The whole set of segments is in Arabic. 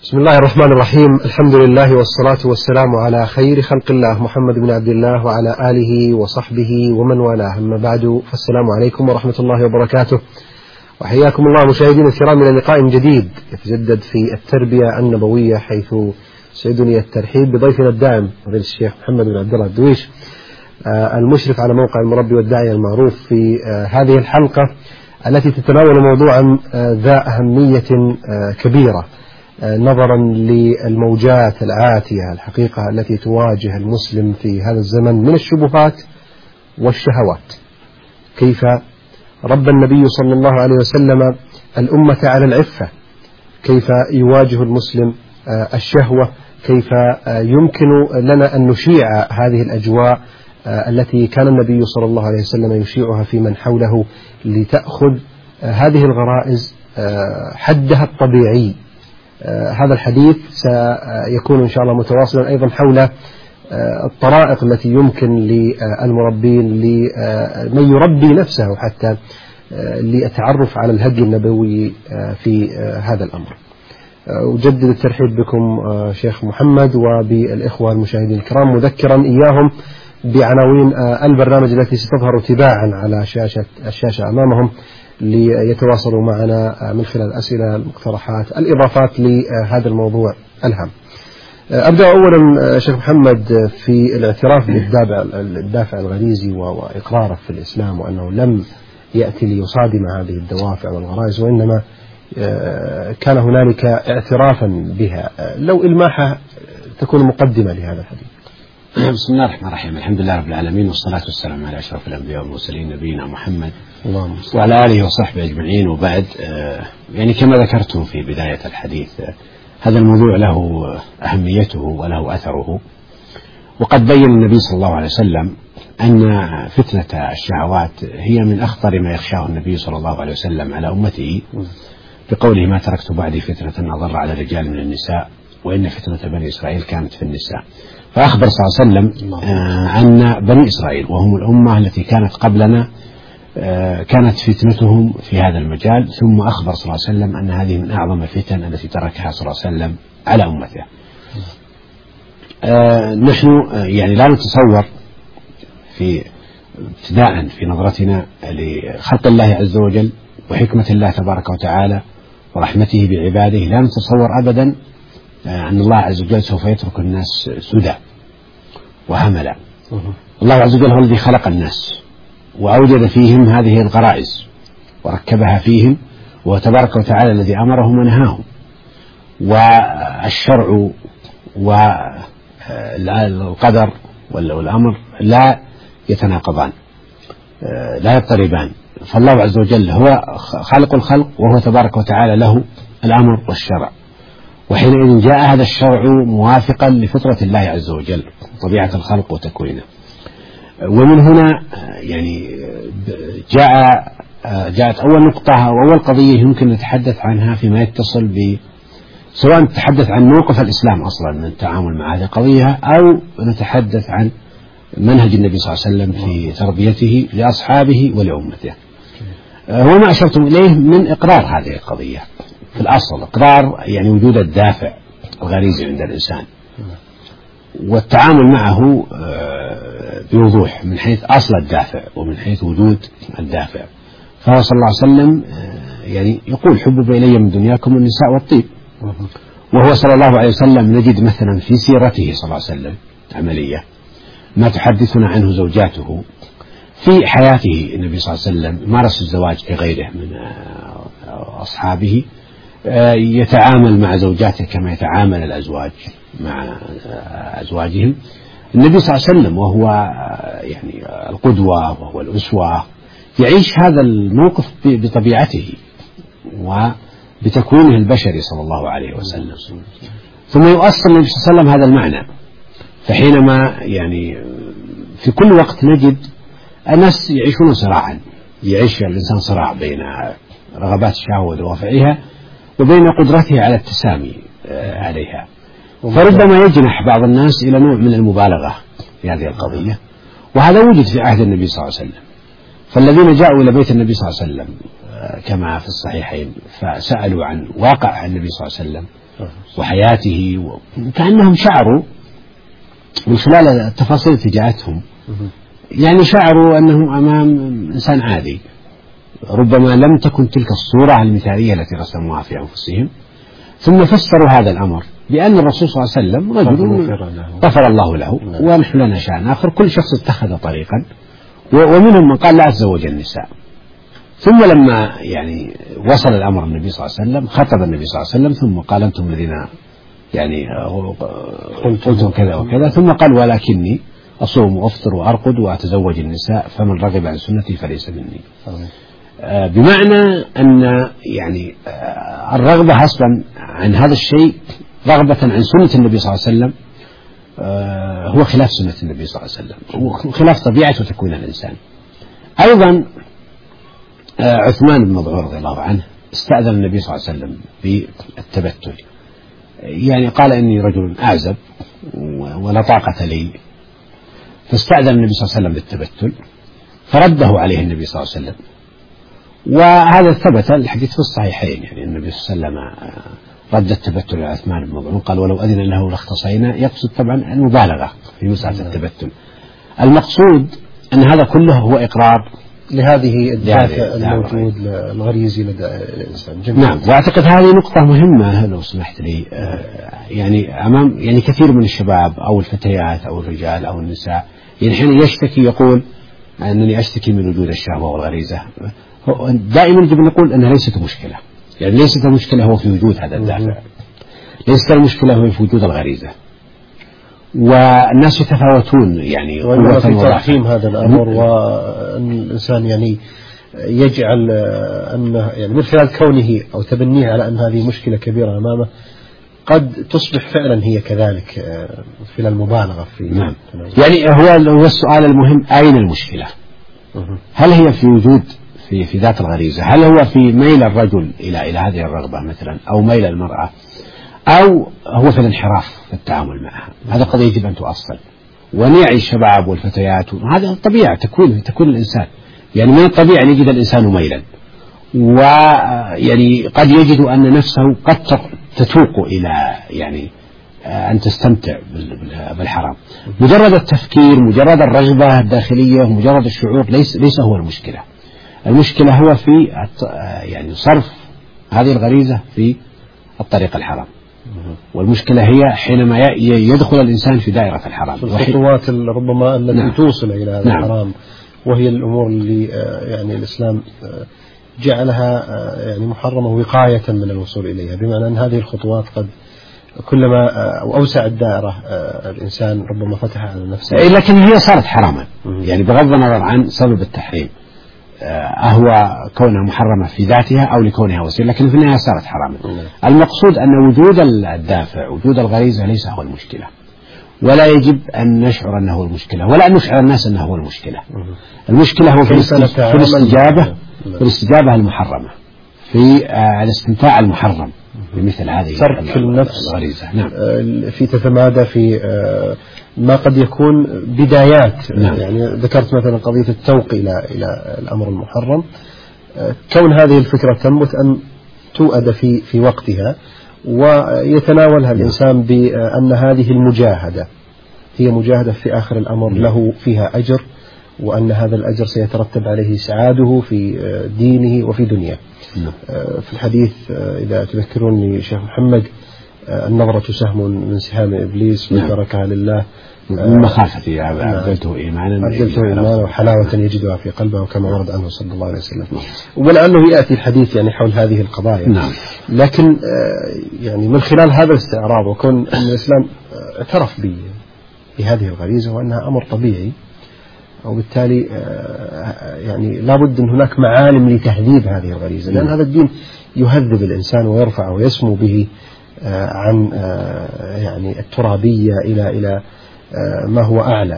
بسم الله الرحمن الرحيم. الحمد لله والصلاة والسلام على خير خلق الله محمد بن عبد الله وعلى آله وصحبه ومن والاه، أما بعد، فالسلام عليكم ورحمة الله وبركاته، وحياكم الله مشاهدين الكرام إلى لقاء جديد يتجدد في التربية النبوية، حيث سيدني الترحيب بضيفنا الدائم فضيلة الشيخ محمد بن عبد الله الدويش، المشرف على موقع المربي والداعية المعروف، في هذه الحلقة التي تتناول موضوعا ذا أهمية كبيرة نظرا للموجات العاتية الحقيقة التي تواجه المسلم في هذا الزمن من الشبهات والشهوات. كيف ربى النبي صلى الله عليه وسلم الأمة على العفة، كيف يواجه المسلم الشهوة، كيف يمكن لنا أن نشيع هذه الأجواء التي كان النبي صلى الله عليه وسلم يشيعها في من حوله، لتأخذ هذه الغرائز حدها الطبيعي. هذا الحديث سيكون إن شاء الله متواصلا أيضا حول الطرائق التي يمكن للمربين، لمن يربي نفسه حتى للتعرف على الهدي النبوي في هذا الأمر. أجدد الترحيب بكم شيخ محمد وبالإخوة المشاهدين الكرام، مذكرا إياهم بعناوين البرنامج التي ستظهر تباعا على الشاشة أمامهم، ليتواصلوا معنا من خلال الأسئلة، المقترحات، الإضافات لهذا الموضوع الهام. أبدأ أولا شيخ محمد في الاعتراف بالدافع الغريزي وإقراره في الإسلام، وأنه لم يأتي ليصادم هذه الدوافع والغرائز، وإنما كان هنالك اعترافا بها. لو إلماحة تكون مقدمة لهذا الحديث. بسم الله الرحمن الرحيم، الحمد لله رب العالمين، والصلاة والسلام على أشرف الأنبياء والمرسلين نبينا محمد وعلى آله وصحبه أجمعين. وبعد، يعني كما ذكرتم في بداية الحديث، هذا الموضوع له أهميته وله أثره، وقد بين النبي صلى الله عليه وسلم أن فتنة الشهوات هي من أخطر ما يخشاه النبي صلى الله عليه وسلم على أمته، بقوله: ما تركت بعدي فتنة أضر على الرجال من النساء، وإن فتنة بني إسرائيل كانت في النساء. فأخبر صلى الله عليه وسلم أن بني إسرائيل وهم الأمة التي كانت قبلنا كانت فتنتهم في هذا المجال، ثم أخبر صلى الله عليه وسلم أن هذه من أعظم الفتن التي تركها صلى الله عليه وسلم على أمته. نحن يعني لا نتصور في ابتداء في نظرتنا لخلق الله عز وجل وحكمة الله تبارك وتعالى ورحمته بعباده، لا نتصور أبدا أن الله عز وجل سوف يترك الناس سدى وهملا. الله عز وجل هو الذي خلق الناس وأوجد فيهم هذه الغرائز وركبها فيهم، وتبارك وتعالى الذي أمرهم ونهاهم. والشرع والقدر والأمر لا يتناقضان، لا يضطربان. فالله عز وجل هو خالق الخلق، وهو تبارك وتعالى له الأمر والشرع، وحينئذ جاء هذا الشرع موافقا لفطرة الله عز وجل، طبيعة الخلق وتكوينه. ومن هنا يعني جاءت أول نقطة أو أول قضية يمكن نتحدث عنها فيما يتصل سواء نتحدث عن موقف الإسلام أصلا من التعامل مع هذه القضية، أو نتحدث عن منهج النبي صلى الله عليه وسلم في تربيته لأصحابه ولأمته. وما أشرتم إليه من إقرار هذه القضية في الأصل، إقرار يعني وجود الدافع الغريزي عند الإنسان، والتعامل معه بوضوح من حيث أصل الدافع ومن حيث وجود الدافع. فهو صلى الله عليه وسلم يعني يقول: حبب إلي من دنياكم النساء والطيب. وهو صلى الله عليه وسلم نجد مثلا في سيرته صلى الله عليه وسلم عملية ما تحدثنا عنه زوجاته. في حياته النبي صلى الله عليه وسلم مارس الزواج لغيره من أصحابه، يتعامل مع زوجاته كما يتعامل الأزواج مع أزواجهم. النبي صلى الله عليه وسلم وهو يعني القدوة وهو الأسوة يعيش هذا الموقف بطبيعته وبتكوينه البشري صلى الله عليه وسلم، ثم يؤصل النبي صلى الله عليه وسلم هذا المعنى. فحينما يعني في كل وقت نجد الناس يعيشون صراعا، يعيش الإنسان صراع بين رغبات الشهوة ودوافعها وبين قدرته على التسامي عليها. فربما يجنح بعض الناس إلى نوع من المبالغة في هذه القضية، وهذا وجد في عهد النبي صلى الله عليه وسلم. فالذين جاءوا إلى بيت النبي صلى الله عليه وسلم كما في الصحيحين فسألوا عن واقع النبي صلى الله عليه وسلم وحياته، كأنهم شعروا من خلال التفاصيل التي جاءتهم، يعني شعروا أنهم أمام إنسان عادي، ربما لم تكن تلك الصورة المثالية التي رسموها في أنفسهم. ثم فسروا هذا الأمر بأن الرسول صلى الله عليه وسلم رجل غفر الله له ونحن لنا شأن آخر. كل شخص اتخذ طريقا، ومنهم من قال لا أتزوج النساء. ثم لما يعني وصل الأمر النبي صلى الله عليه وسلم، خطب النبي صلى الله عليه وسلم ثم قال أنتم الذين يعني قلتم كذا وكذا، ثم قال ولكني أصوم وأفطر وأرقد وأتزوج النساء فمن رغب عن سنتي فليس مني. بمعنى أن يعني الرغبة أصلا عن هذا الشيء رغبة عن سنة النبي صلى الله عليه وسلم هو خلاف سنة النبي صلى الله عليه وسلم وخلاف طبيعة وتكوين الإنسان. أيضا عثمان بن مظعون رضي الله عنه استأذن النبي صلى الله عليه وسلم بالتبتل، يعني قال إني رجل أعزب ولا طاقة لي، فاستأذن النبي صلى الله عليه وسلم بالتبتل فرده عليه النبي صلى الله عليه وسلم. وهذا ثبت الحديث في الصحيحين، يعني النبي صلى الله عليه وسلم رد التبتل على عثمان بن مظعون، قال ولو أذن له لاختصينا، يقصد طبعا المبالغة في مسألة التبتل. المقصود أن هذا كله هو إقرار لهذه الدافع الموجود الغريزي لدى الإنسان. نعم، وأعتقد هذه نقطة مهمة لو سمحت لي، يعني أمام يعني كثير من الشباب أو الفتيات أو الرجال أو النساء يعني حين يشتكي يقول أنني أشتكي من وجود الشهوة والغريزة، دائما يجب أن نقول أنها ليست مشكلة، يعني ليست المشكلة هو في وجود هذا الدافع، ليست المشكلة هو في وجود الغريزة، والناس يتفاوتون يعني قوة في تفهيم هذا الأمر، وأن الإنسان يعني يجعل أنه يعني من خلال كونه أو تبنيه على أن هذه مشكلة كبيرة أمامه قد تصبح فعلا هي كذلك في المبالغة في. نعم. يعني هو السؤال المهم أين المشكلة؟ هل هي في وجود في ذات الغريزة؟ هل هو في ميل الرجل إلى هذه الرغبة مثلا، أو ميل المرأة، أو هو في الانحراف في التعامل معها؟ هذا قضية يجب أن تؤصل ونعي الشباب والفتيات، هذا طبيعة تكون الإنسان، يعني من الطبيعي أن يجد الإنسان ميلا، ويعني قد يجد أن نفسه قد تتوق إلى يعني أن تستمتع بالحرام. مجرد التفكير، مجرد الرغبة الداخلية، مجرد الشعور ليس هو المشكلة. المشكلة هو في يعني صرف هذه الغريزة في الطريق الحرام، والمشكلة هي حينما يدخل الإنسان في دائرة الحرام، الخطوات ربما التي توصل إلى هذا الحرام، وهي الأمور اللي يعني الإسلام جعلها يعني محرمة وقاية من الوصول إليها، بمعنى أن هذه الخطوات قد كلما أوسع الدائرة الإنسان ربما فتح على نفسه، لكن هي صارت حراما، يعني بغض النظر عن سبب التحريم، هو كونها محرمة في ذاتها أو لكونها وسيلة، لكن في النهاية صارت حراما. المقصود أن وجود الدافع، وجود الغريزة ليس هو المشكلة، ولا يجب أن نشعر أنه هو المشكلة، ولا أن نشعر الناس أنه هو المشكلة. المشكلة هو في الاستجابة المحرمة، في الاستمتاع المحرم بمثل هذه ترك النفس الغريزة. نعم. في تتمادى في ما قد يكون بدايات. نعم. يعني ذكرت مثلا قضية التوق إلى الأمر المحرم، كون هذه الفكرة تنبت أن تؤد في وقتها، ويتناولها الإنسان بأن هذه المجاهدة هي مجاهدة في آخر الأمر له فيها أجر، وأن هذا الأجر سيترتب عليه سعاده في دينه وفي دنياه. في الحديث إذا تذكرون شيخ محمد، النظرة سهم من سهام إبليس من تركها لله من مخافته عبدلته إيمانا وحلاوة يجدها في قلبه، كما ورد عنه صلى الله عليه وسلم. ولعله يأتي الحديث يعني حول هذه القضايا. نعم. لكن يعني من خلال هذا الاستعراض، وكون أن الإسلام اعترف بهذه الغريزة وأنها أمر طبيعي، وبالتالي يعني لابد أن هناك معالم لتهذيب هذه الغريزة، لأن هذا الدين يهذب الإنسان ويرفع ويسمو به عن يعني الترابية إلى ما هو أعلى.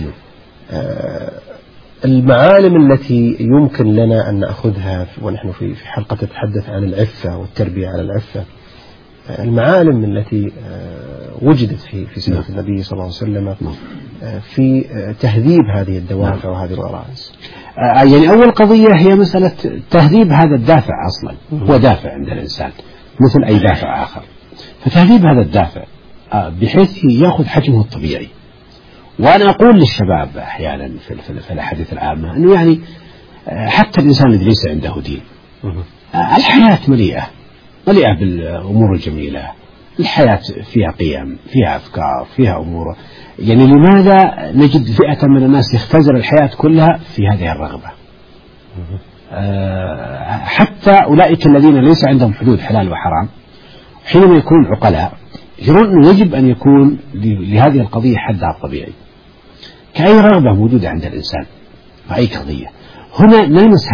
المعالم التي يمكن لنا أن نأخذها ونحن في حلقة تتحدث عن العفة والتربية على العفة، المعالم التي وجدت في سنة النبي صلى الله عليه وسلم في تهذيب هذه الدوافع وهذه الغرائز. يعني أول قضية هي مسألة تهذيب هذا الدافع. أصلا هو دافع عند الإنسان مثل أي دافع آخر، فتهذيب هذا الدافع بحيث يأخذ حجمه الطبيعي. وأنا أقول للشباب أحيانا في الأحاديث العامة أنه يعني حتى الإنسان الذي ليس عنده دين، الحياة مليئة بالأمور الجميلة، الحياة فيها قيم، فيها أفكار، فيها أمور. يعني لماذا نجد فئة من الناس يختزل الحياة كلها في هذه الرغبة؟ حتى أولئك الذين ليس عندهم حدود حلال وحرام حينما يكون عقلاء يرون أنه يجب أن يكون لهذه القضية حدها الطبيعي كأي رغبة موجودة عند الإنسان وأي قضية. هنا نلمس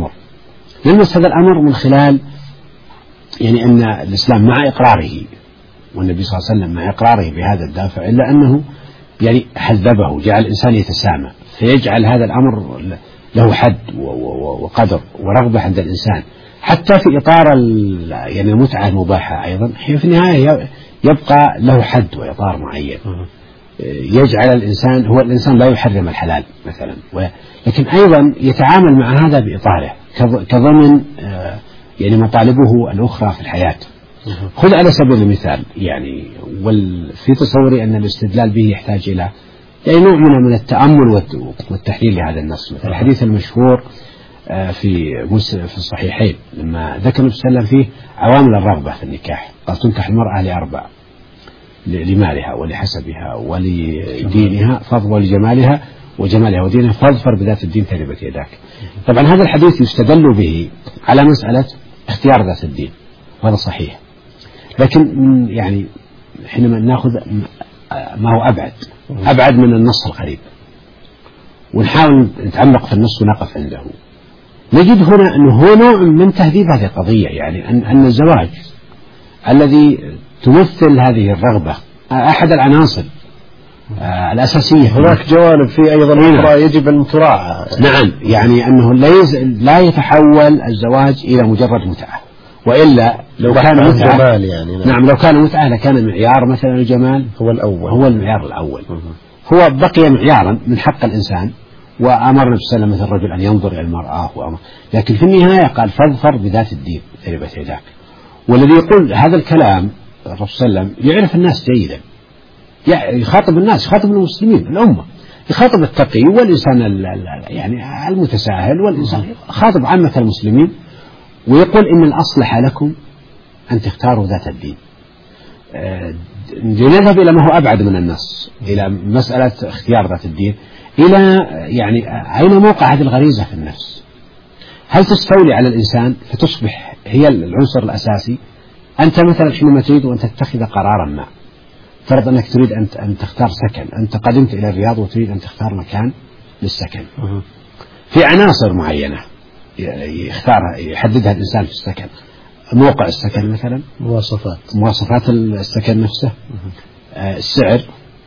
هذا الأمر من خلال يعني أن الإسلام مع إقراره والنبي صلى الله عليه وسلم مع إقراره بهذا الدافع إلا أنه يعني حذبه، جعل الإنسان يتسامى، فيجعل هذا الأمر له حد وقدر ورغبة عند الإنسان، حتى في إطار يعني المتعة المباحة أيضا هي في النهاية يبقى له حد وإطار معين يجعل الإنسان لا يحرم الحلال مثلا، لكن أيضا يتعامل مع هذا بإطاره كضمن يعني مطالبه الأخرى في الحياة. خذ على سبيل المثال يعني في تصوري أن الاستدلال به يحتاج إلى يعني نوع من التأمل والتحليل لهذا النص. مثل الحديث المشهور في الصحيحين لما ذكر النبي صلى الله عليه وسلم فيه عوامل الرغبة في النكاح، قال تنكح المرأة لأربع: لمالها ولحسبها ولدينها ولجمالها وجمالها ودينها فاظفر بذات الدين تربت يداك. طبعا هذا الحديث يستدل به على مسألة اختيار ذات الدين، وهذا صحيح، لكن يعني حينما نأخذ ما هو أبعد من النص القريب ونحاول نتعمق في النص ونقف عنده، نجد هنا أنه هو نوع من تهذيب هذه القضية. يعني أن الزواج الذي تمثل هذه الرغبة أحد العناصر الأساسية. هناك جوانب في أيضا أخرى يجب أن تراعى. نعم، يعني أنه لا يتحول الزواج إلى مجرد متعة، وإلا لو كان متعة يعني نعم لو كان متعة لكان معيار مثلا الجمال هو المعيار الأول. هو بقي معيارا من حق الإنسان، وأمر النبي صلى الله عليه وسلم الرجل أن ينظر إلى المرأة لكن في النهاية قال فاظفر بذات الدين تربت يداك. والذي يقول هذا الكلام الرسول صلى الله عليه وسلم يعرف الناس جيدا، يخاطب الناس، يخاطب المسلمين الأمة، يخاطب التقي والإنسان يعني المتساهل والإنسان، خاطب عامة المسلمين، ويقول إن الأصلح لكم أن تختاروا ذات الدين. لنذهب إلى ما هو أبعد من النص، إلى مسألة اختيار ذات الدين، إلى يعني أين موقع هذه الغريزة في النفس؟ هل تستولي على الإنسان فتصبح هي العنصر الأساسي؟ أنت مثلا حينما تريد أن تتخذ قرارا ما، فرض أنك تريد أن تختار سكن، أنت قدمت إلى الرياض وتريد أن تختار مكان للسكن، في عناصر معينة يختارها يحددها الإنسان في السكن، موقع السكن مثلا، مواصفات السكن نفسه، السعر،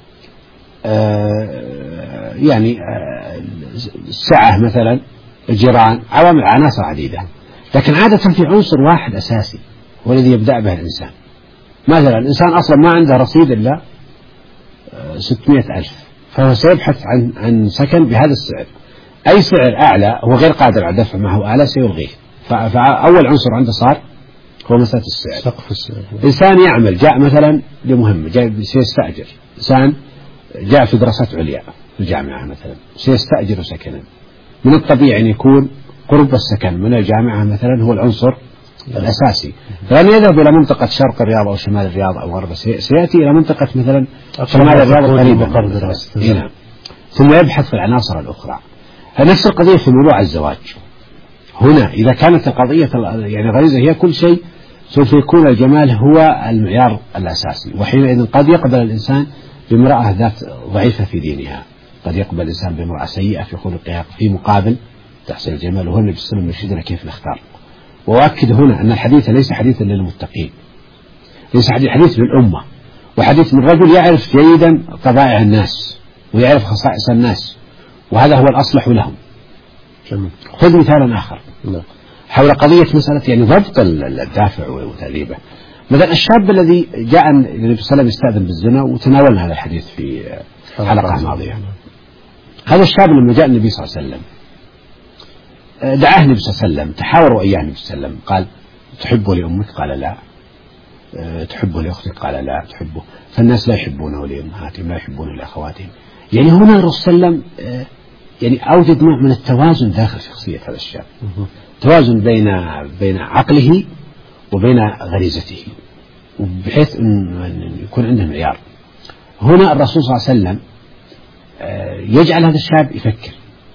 يعني السعة مثلا، الجيران، عناصر عديدة. لكن عادة في عنصر واحد أساسي هو الذي يبدأ به الإنسان. مثلا الإنسان أصلا ما عنده رصيد إلا 600,000، فهو سيبحث عن سكن بهذا السعر. أي سعر أعلى هو غير قادر على دفع ما هو أعلى سيلغيه. فأول عنصر عنده صار هو مسألة السعر، سقف السعر. إنسان يعمل جاء مثلا لمهمة، جاء سيستأجر، إنسان جاء في دراسات عليا في الجامعة مثلا سيستأجر سكنا، من الطبيعي أن يكون قرب السكن من الجامعة مثلا هو العنصر الأساسي. فلن يذهب إلى منطقة شرق الرياض أو شمال الرياض أو غرب، سيأتي إلى منطقة مثلا شمال الرياض قريبا هنا، ثم يبحث في العناصر الأخرى. نفس القضية في موضوع الزواج. هنا إذا كانت القضية يعني غريزة هي كل شيء، سوف يكون الجمال هو المعيار الأساسي، وحينئذ قد يقبل الإنسان بامرأة ذات ضعيفة في دينها، قد يقبل الإنسان بامرأة سيئة في خلقها في مقابل تحصيل الجمال. وهو النبي صلى الله عليه وسلم يرشدنا كيف نختار. وأؤكد هنا أن الحديث ليس حديثا للمتقين، ليس حديث للأمة، وحديث من رجل يعرف جيدا طبائع الناس ويعرف خصائص الناس، وهذا هو الأصلح لهم. خذ مثالا آخر حول قضية مسألة يعني ضبط الدافع وتأديبه. مثلا الشاب الذي جاء النبي صلى الله عليه وسلم يستأذن بالزنا، وتناولنا هذا الحديث في حلقة ماضية. هذا الشاب لما جاء النبي صلى الله عليه وسلم دعاه النبي صلى الله عليه وسلم، تحاوروا إياه النبي صلى الله عليه وسلم، قال تحب لأمك؟ قال لا. تحبه لأختك؟ قال لا تحبه. فالناس لا يحبونه لأمهاتهم، لا يحبونه لأخواتهم. يعني هنا الرسول صلى الله عليه وسلم يعني أوجد نوع من التوازن داخل شخصية هذا الشاب، توازن بين عقله وبين غريزته، بحيث أن يكون عنده معيار. هنا الرسول صلى الله عليه وسلم يجعل هذا الشاب يفكر،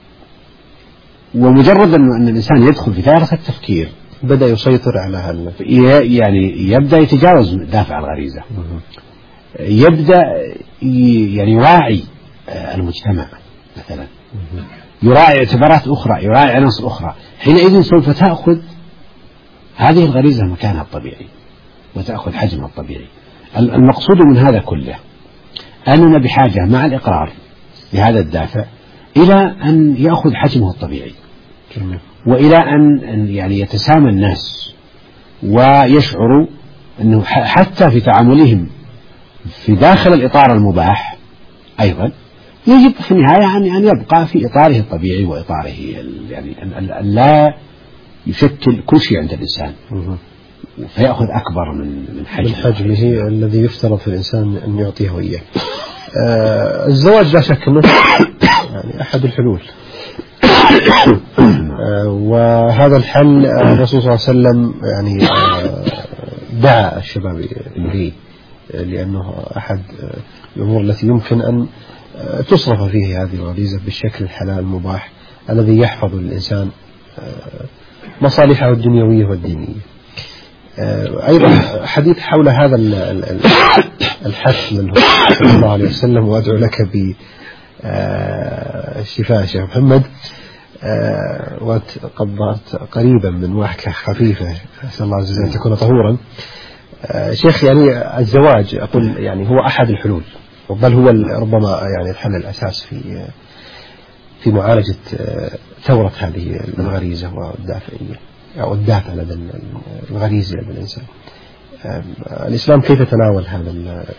ومجرد أن الإنسان يدخل في دائرة التفكير بدأ يسيطر على هذا، يعني يبدأ يتجاوز دافع الغريزة، يبدأ يعني يراعي المجتمع مثلا، يراعي اعتبارات أخرى، يراعي عناصر أخرى. حينئذ سوف تأخذ هذه الغريزة مكانها الطبيعي وتأخذ حجمها الطبيعي. المقصود من هذا كله أننا بحاجة مع الإقرار بهذا الدافع إلى أن يأخذ حجمه الطبيعي، وإلى أن يعني يتسامى الناس ويشعروا أنه حتى في تعاملهم في داخل الإطار المباح أيضا يجب في النهاية أن يبقى في إطاره الطبيعي وإطاره يعني أن لا يشكل كل شيء عند الإنسان فيأخذ أكبر من حجمه الذي يفترض في الإنسان أن يعطيه إياه. الزواج لا شك أنه يعني أحد الحلول، وهذا الحل الرسول صلى الله عليه وسلم يعني دعا الشباب إليه، لأنه أحد الأمور التي يمكن أن تصرف فيه هذه الغريزة بالشكل الحلال المباح الذي يحفظ الإنسان مصالحه الدنيوية والدينية. أيضا حديث حول هذا الحث منه صلى الله عليه وسلم، وأدعو لك بالشفاء شيخ محمد، وقضت قريبا من وحكة خفيفة، أسأل الله عز وجل أن تكون طهورا. شيخ يعني الزواج أقول يعني هو أحد الحلول، بل هو ربما يعني الحل الأساس في معالجة ثورة هذه الغريزة والدافعية أو الدافع لدى الغريزة لدى الإنسان. الإسلام كيف تناول هذا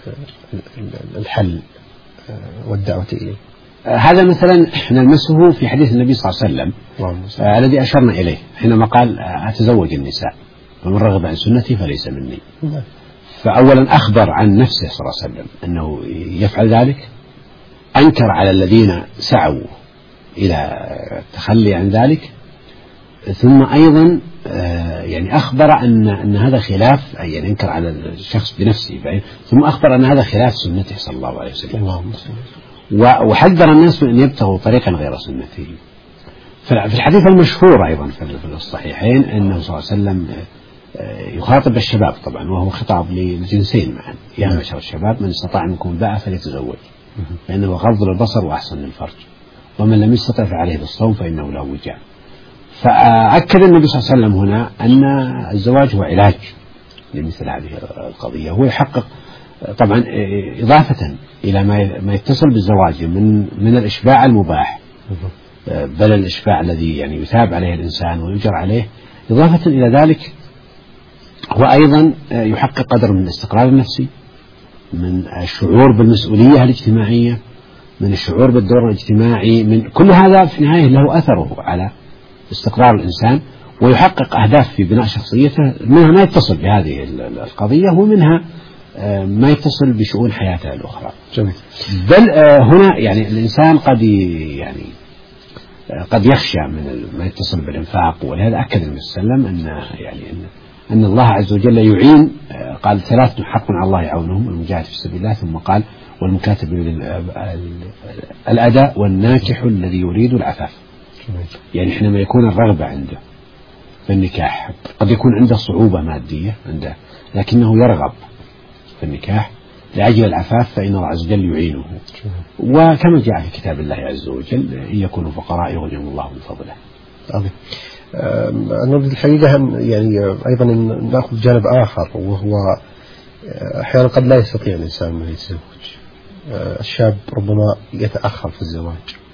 الحل والدعوة إليه؟ هذا مثلا نلمسه في حديث النبي صلى الله عليه وسلم الذي أشرنا إليه حينما قال أتزوج النساء ومن رغب عن سنتي فليس مني. فأولا أخبر عن نفسه صلى الله عليه وسلم أنه يفعل ذلك، أنكر على الذين سعوا إلى التخلي عن ذلك، ثم أيضا يعني أخبر أن هذا خلاف، يعني أنكر على الشخص بنفسه، ثم أخبر أن هذا خلاف سنته صلى الله عليه وسلم، وحذر الناس من أن يبتغوا طريقا غير سنته. في الحديث المشهور أيضا في الصحيحين أنه صلى الله عليه وسلم يخاطب الشباب طبعا، وهو خطاب للجنسين معا، يا معشر الشباب من استطاع منكم الباءة فليتزوج فإنه غض للبصر وأحسن للفرج ومن لم يستطع فعليه بالصوم فإنه له وجاء. فأكد النبي صلى الله عليه وسلم هنا أن الزواج هو علاج لمثل هذه القضية، هو يحقق طبعا إضافة إلى ما يتصل بالزواج من الإشباع المباح، بل الإشباع الذي يعني يثاب عليه الإنسان ويجر عليه، إضافة إلى ذلك هو أيضا يحقق قدر من الاستقرار النفسي، من الشعور بالمسؤولية الاجتماعية، من الشعور بالدور الاجتماعي، من كل هذا في النهاية له أثره على استقرار الإنسان، ويحقق أهداف في بناء شخصيته، منها ما يتصل بهذه القضية ومنها ما يتصل بشؤون حياته الأخرى. جميل. بل هنا يعني الإنسان قد يخشى من ما يتصل بالإنفاق، ولهذا أكد النبي صلى الله عليه وسلم أن الله عز وجل يعين، قال ثلاث حق على الله يعونهم: المجاهد في سبيل الله، ثم قال والمكاتب الأداء والناكح الذي يريد العفاف. يعني حينما يكون الرغبة عنده في النكاح، قد يكون عنده صعوبة مادية عنده، لكنه يرغب في النكاح لأجل العفاف، فإن الله عز وجل يعينه. وكما جاء في كتاب الله عز وجل: إن يكونوا فقراء يغنيهم الله من فضله. عظيم. أنا الحقيقة يعني أيضا نأخذ جانب آخر، وهو أحيانا قد لا يستطيع الإنسان أن يتزوج. الشاب ربما يتأخر في الزواج.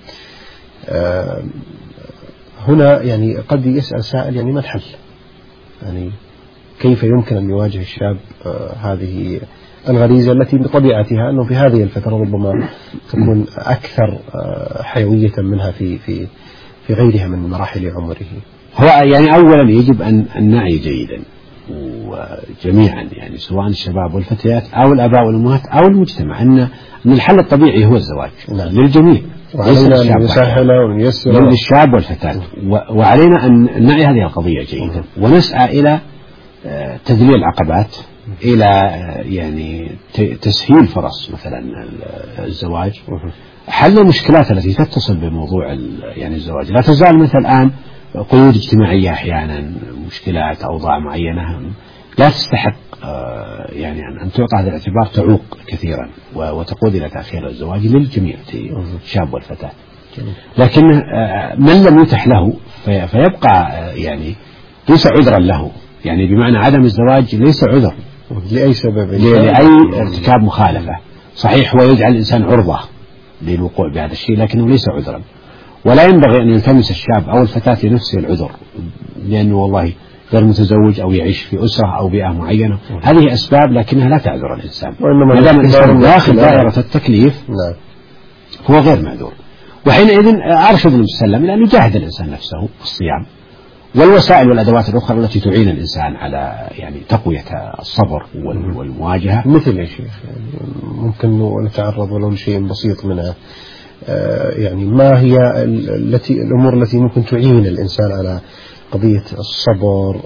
هنا يعني قد يسأل سائل يعني ما الحل؟ يعني كيف يمكن أن يواجه الشاب هذه الغريزة التي بطبيعتها أنه في هذه الفترة ربما تكون أكثر حيوية منها في غيرها من مراحل عمره. هو يعني أولا يجب أن نعي جيدا وجميعا يعني سواء الشباب والفتيات أو الآباء والأمهات أو المجتمع أن الحل الطبيعي هو الزواج للجميع، وعلينا أن نسهل ونيسر للشاب والفتاة، وعلينا أن نعي هذه القضية جيدا ونسعى إلى تذليل العقبات، إلى يعني تسهيل فرص مثلا الزواج، حل المشكلات التي تتصل بموضوع يعني الزواج. لا تزال مثل الآن قيود اجتماعية أحيانا، مشكلات أوضاع معينة لا تستحق يعني أن تعطى هذا الاعتبار، تعوق كثيرا وتقود إلى تأخير الزواج للجميع، الشاب والفتاة. لكن من لم يتح له فيبقى يعني ليس عذرا له، يعني بمعنى عدم الزواج ليس عذر لأي سبب، لأي ارتكاب مخالفة. صحيح هو يجعل الإنسان عرضة للوقوع بهذا الشيء، لكنه ليس عذرا، ولا ينبغي أن يلتمس الشاب أو الفتاة لنفسه العذر لأنه والله غير متزوج أو يعيش في أسرة أو بيئة معينة. هذه أسباب لكنها لا تعذر الإنسان، ما دام الإنسان داخل دائرة التكليف هو غير معذور. وحينئذ أرشد النبي صلى الله عليه وسلم لأن يجاهد الإنسان نفسه في الصيام والوسائل والأدوات الأخرى التي تعين الإنسان على يعني تقوية الصبر والمواجهة. مثل يا شيخ يعني ممكن نتعرض ولو لشيء بسيط منها، يعني ما هي الأمور التي ممكن تعين الإنسان على قضية الصبر،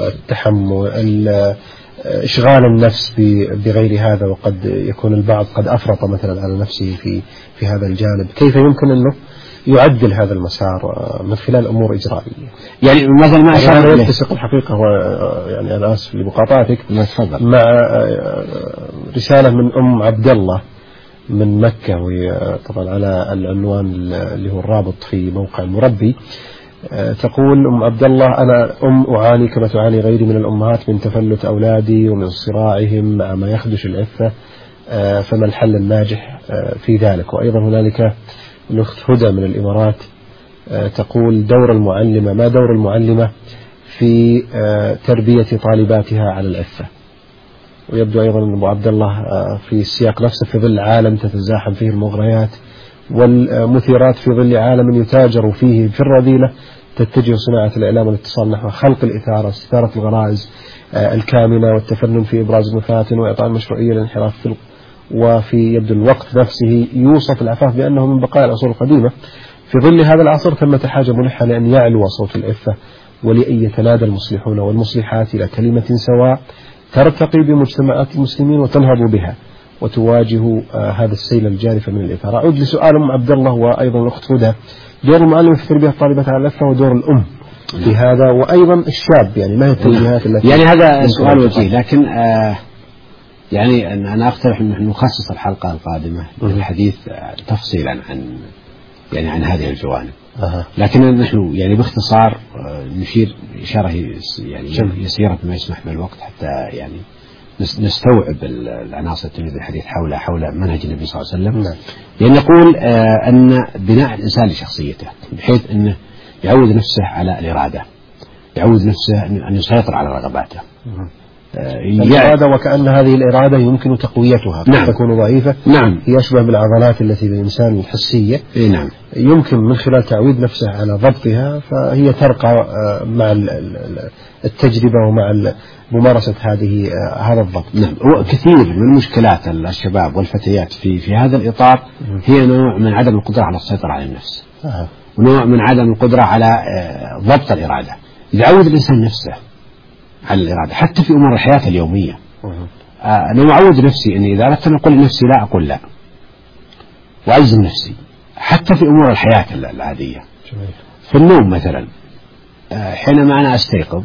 التحمل، إشغال النفس بغير هذا، وقد يكون البعض قد أفرط مثلا على نفسه في هذا الجانب، كيف يمكن أنه يعدل هذا المسار من خلال أمور إجرائية؟ يعني مثلا ما أنا يتسق الحقيقة هو يعني أنا آسف لمقاطعتك مع رسالة من أم عبد الله من مكة، وهي طبعا على العنوان اللي هو الرابط في موقع المربي. تقول أم عبد الله: أنا أعاني كما تعاني غيري من الأمهات من تفلت أولادي ومن صراعهم مع ما يخدش العفة، فما الحل الناجح في ذلك؟ وأيضا هنالك الأخت هدى من الإمارات تقول: دور المعلمة، ما دور المعلمة في تربية طالباتها على العفة؟ ويبدو أيضا أن أبو عبد الله في السياق نفسه في ظل عالم تتزاحم فيه المغريات والمثيرات، في ظل عالم يتاجر فيه في الرذيلة، تتجه صناعة الإعلام والاتصال نحو خلق الإثارة، استثارة الغرائز الكامنة والتفنن في إبراز المفاتن وإعطاء المشروعية للانحراف وفي يبدو الوقت نفسه يوصف العفاف بأنه من بقايا العصور القديمة. في ظل هذا العصر ثمة حاجة ملحة لأن يعلو صوت العفة ولأن يتنادى المصلحون والمصلحات إلى كلمة سواء ترتقي بمجتمعات المسلمين وتنهض بها وتواجه هذا السيل الجارف من الإثارة. أعود لسؤال أم عبد الله وأيضا الأخت هدى: دور المعلم في تربية الطالبات على العفة ودور الأم في هذا، وأيضا الشاب، يعني ما هي التوجيهات التي يعني هذا سؤال وجيه، لكن يعني أنا أقترح أن نخصص الحلقة القادمة للحديث تفصيلا عن هذه الجوانب. لكن نحن يعني باختصار نشير إشارة يعني يسيرة ما يسمح بالوقت حتى يعني نستوعب العناصر التي نريد الحديث حول منهج النبي صلى الله عليه وسلم. لأن نقول أن بناء الإنسان لشخصيته بحيث أنه يعود نفسه على الإرادة، يعود نفسه أن يسيطر على رغباته. الإرادة، وكأن هذه الإرادة يمكن تقويتها، نعم. تكون ضعيفة، نعم. هي أشبه بالعضلات التي بالإنسان الحسية، نعم. يمكن من خلال تعويد نفسه على ضبطها فهي ترقى مع التجربة ومع ممارسة هذا الضبط. نعم. وكثير من مشكلات الشباب والفتيات في هذا الإطار هي نوع من عدم القدرة على السيطرة على النفس، ونوع من عدم القدرة على ضبط الإرادة. إذا عود الإنسان نفسه على الإرادة حتى في أمور الحياة اليومية، أنا أعود نفسي أني إذا أردت أن أقول لنفسي لا أقول لا، وألزم نفسي حتى في أمور الحياة العادية. في النوم مثلا، حينما أنا أستيقظ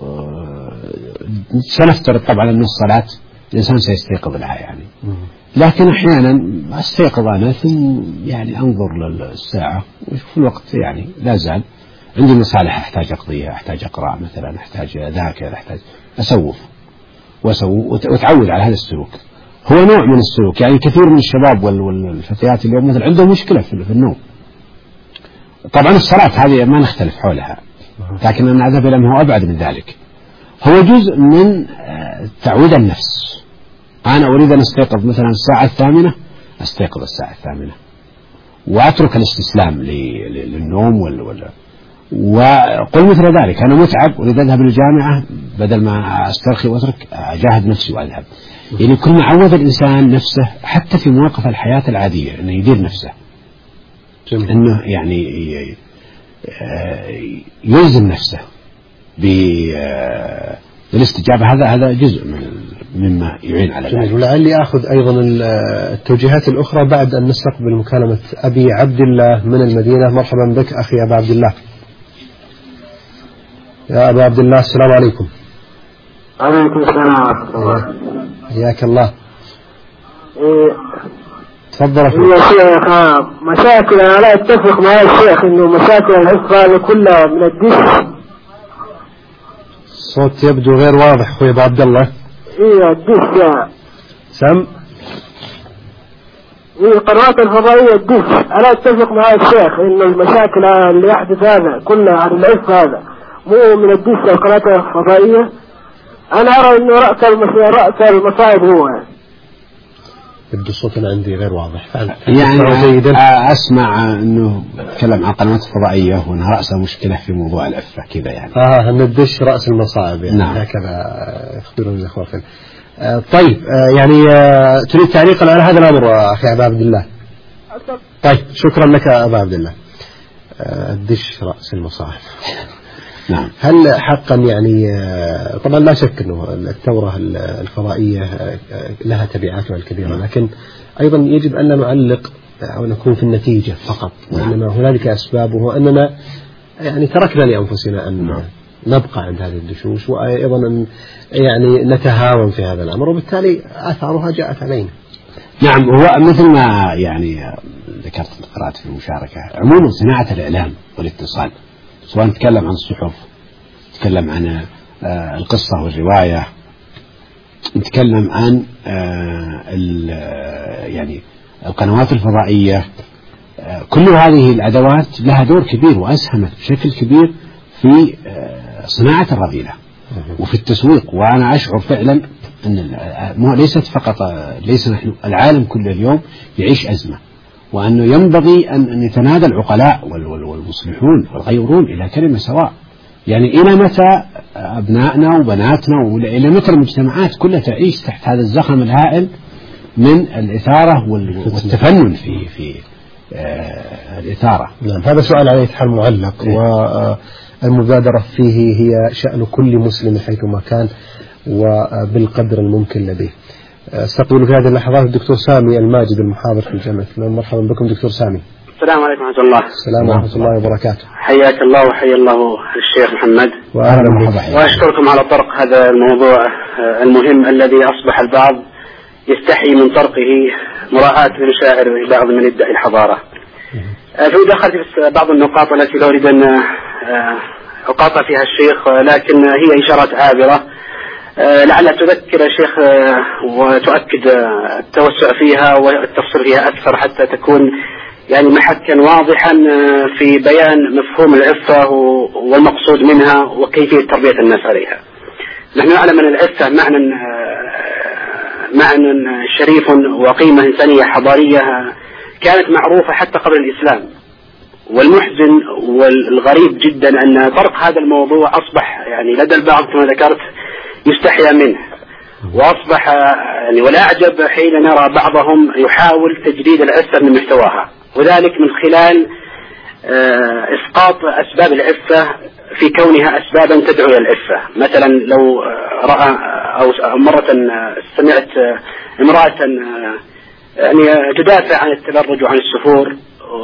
سنفترض طبعا أن الصلاة الإنسان سيستيقظ لها يعني، لكن أحيانا أستيقظ أنا ثم يعني أنظر للساعة وفي الوقت يعني لا زال عندي مصالح أحتاج أقضيها، أحتاج أقرأ مثلا، أحتاج أذاكر، أحتاج أسوف وتعود على هذا السلوك. هو نوع من السلوك، يعني كثير من الشباب والفتيات اليوم مثلا عندهم مشكلة في النوم. طبعا الصلاة هذه ما نختلف حولها، لكن أنا أذهب إلى ما هو أبعد من ذلك. هو جزء من تعويد النفس. أنا أريد أن أستيقظ مثلا الساعة 8 أستيقظ الساعة 8 وأترك الاستسلام للنوم وقل مثل ذلك أنا متعب أريد أذهب للجامعة بدل ما أسترخي وأترك أجاهد نفسي وأذهب. يعني كل ما عود الإنسان نفسه حتى في مواقف الحياة العادية أنه يدير نفسه جميل. أنه يعني يلزم نفسه بالاستجابة. هذا جزء مما يعين على ذلك. ولعلي أخذ أيضا التوجيهات الأخرى بعد أن نستقبل مكالمة أبي عبد الله من المدينة. مرحبا بك أخي أبا عبد الله. يا أبا عبد الله السلام عليكم. عليكم السلام ورحمة الله. حياك الله. تفضل يا شيخ مشاكل أنا لا أتفق مع الشيخ إنه مشاكل الحفظ كلها من الدش. الصوت يبدو غير واضح أخوي أبو عبد الله. إيه الدش يا سم. إيه القنوات الفضائية الدش. أنا أتفق مع الشيخ إنه المشاكل اللي يحدث هذا كلها عن الحفظ هذا مو من الدش القنوات الفضائية. أنا أرى إنه رأس المصائب هو يبدو الصوت أنا عندي غير واضح. يعني أسمع أنه تكلم عن قنوات فضائية وأنها رأسها مشكلة في موضوع العفة كذا يعني. أن الدش رأس المصائب يعني. نعم. هكذا يخبرون الأخوة. طيب يعني تريد تعليقا على هذا الأمر أخي أبا عبد الله؟ طيب شكرا لك أبا عبد الله. الدش رأس المصائب. نعم. هل حقا يعني طبعا لا شك أنه الثورة الفضائية لها تبعاتها الكبيرة، لكن أيضا يجب أن نعلق أو نكون في النتيجة فقط، وإنما هنالك أسباب، وأننا يعني تركنا لأنفسنا أن نبقى عند هذه الدشوش، وأيضا أن يعني نتهاون في هذا الأمر، وبالتالي آثارها جاءت علينا. نعم. هو مثل ما يعني ذكرت قرأت في المشاركة عموما صناعة الإعلام والاتصال، سواء نتكلم عن الصحف، نتكلم عن القصة والرواية، نتكلم عن يعني القنوات الفضائية، كل هذه الأدوات لها دور كبير وأسهمت بشكل كبير في صناعة الرذيلة وفي التسويق. وأنا أشعر فعلا أن ليست فقط ليس نحن، العالم كله اليوم يعيش أزمة، وأنه ينبغي أن يتنادى العقلاء والمصلحون والغيورون إلى كلمة سواء. يعني إلى متى أبنائنا وبناتنا وإلى متى المجتمعات كلها تعيش تحت هذا الزخم الهائل من الإثارة والتفنن في الإثارة؟ نعم. هذا سؤال عليه حال معلق، والمبادرة فيه هي شأن كل مسلم حيثما كان وبالقدر الممكن لديه. استقبل في هذه اللحظات الدكتور سامي الماجد المحاضر في الجامعة. مرحبا بكم دكتور سامي. السلام عليكم ورحمة الله. السلام ورحمة الله وبركاته. حياك الله وحيا الله الشيخ محمد. وأهلا ومرحبا. وأشكركم على طرق هذا الموضوع المهم الذي أصبح البعض يستحي من طرقه مراعاة لمشاعر بعض من يدعي الحضارة. فدخلت في بعض النقاط التي لا أريد أن أقاطع فيها الشيخ، لكن هي إشارات عابرة لعلها تذكر الشيخ وتؤكد التوسع فيها والتفصيل فيها أكثر حتى تكون يعني محكا واضحا في بيان مفهوم العفة والمقصود منها وكيفية تربية الناس عليها. نحن نعلم أن العفة معنى شريف وقيمة إنسانية حضارية كانت معروفة حتى قبل الإسلام، والمحزن والغريب جدا أن طرق هذا الموضوع أصبح يعني لدى البعض كما ذكرت يستحيا منه، وأصبح يعني ولا أعجب حين نرى بعضهم يحاول تجديد العفة من محتواها، وذلك من خلال إسقاط أسباب العفة في كونها أسبابا تدعو إلى العفة. مثلا لو رأى أو مرة سمعت امرأة يعني تدافع عن التبرج وعن السفور،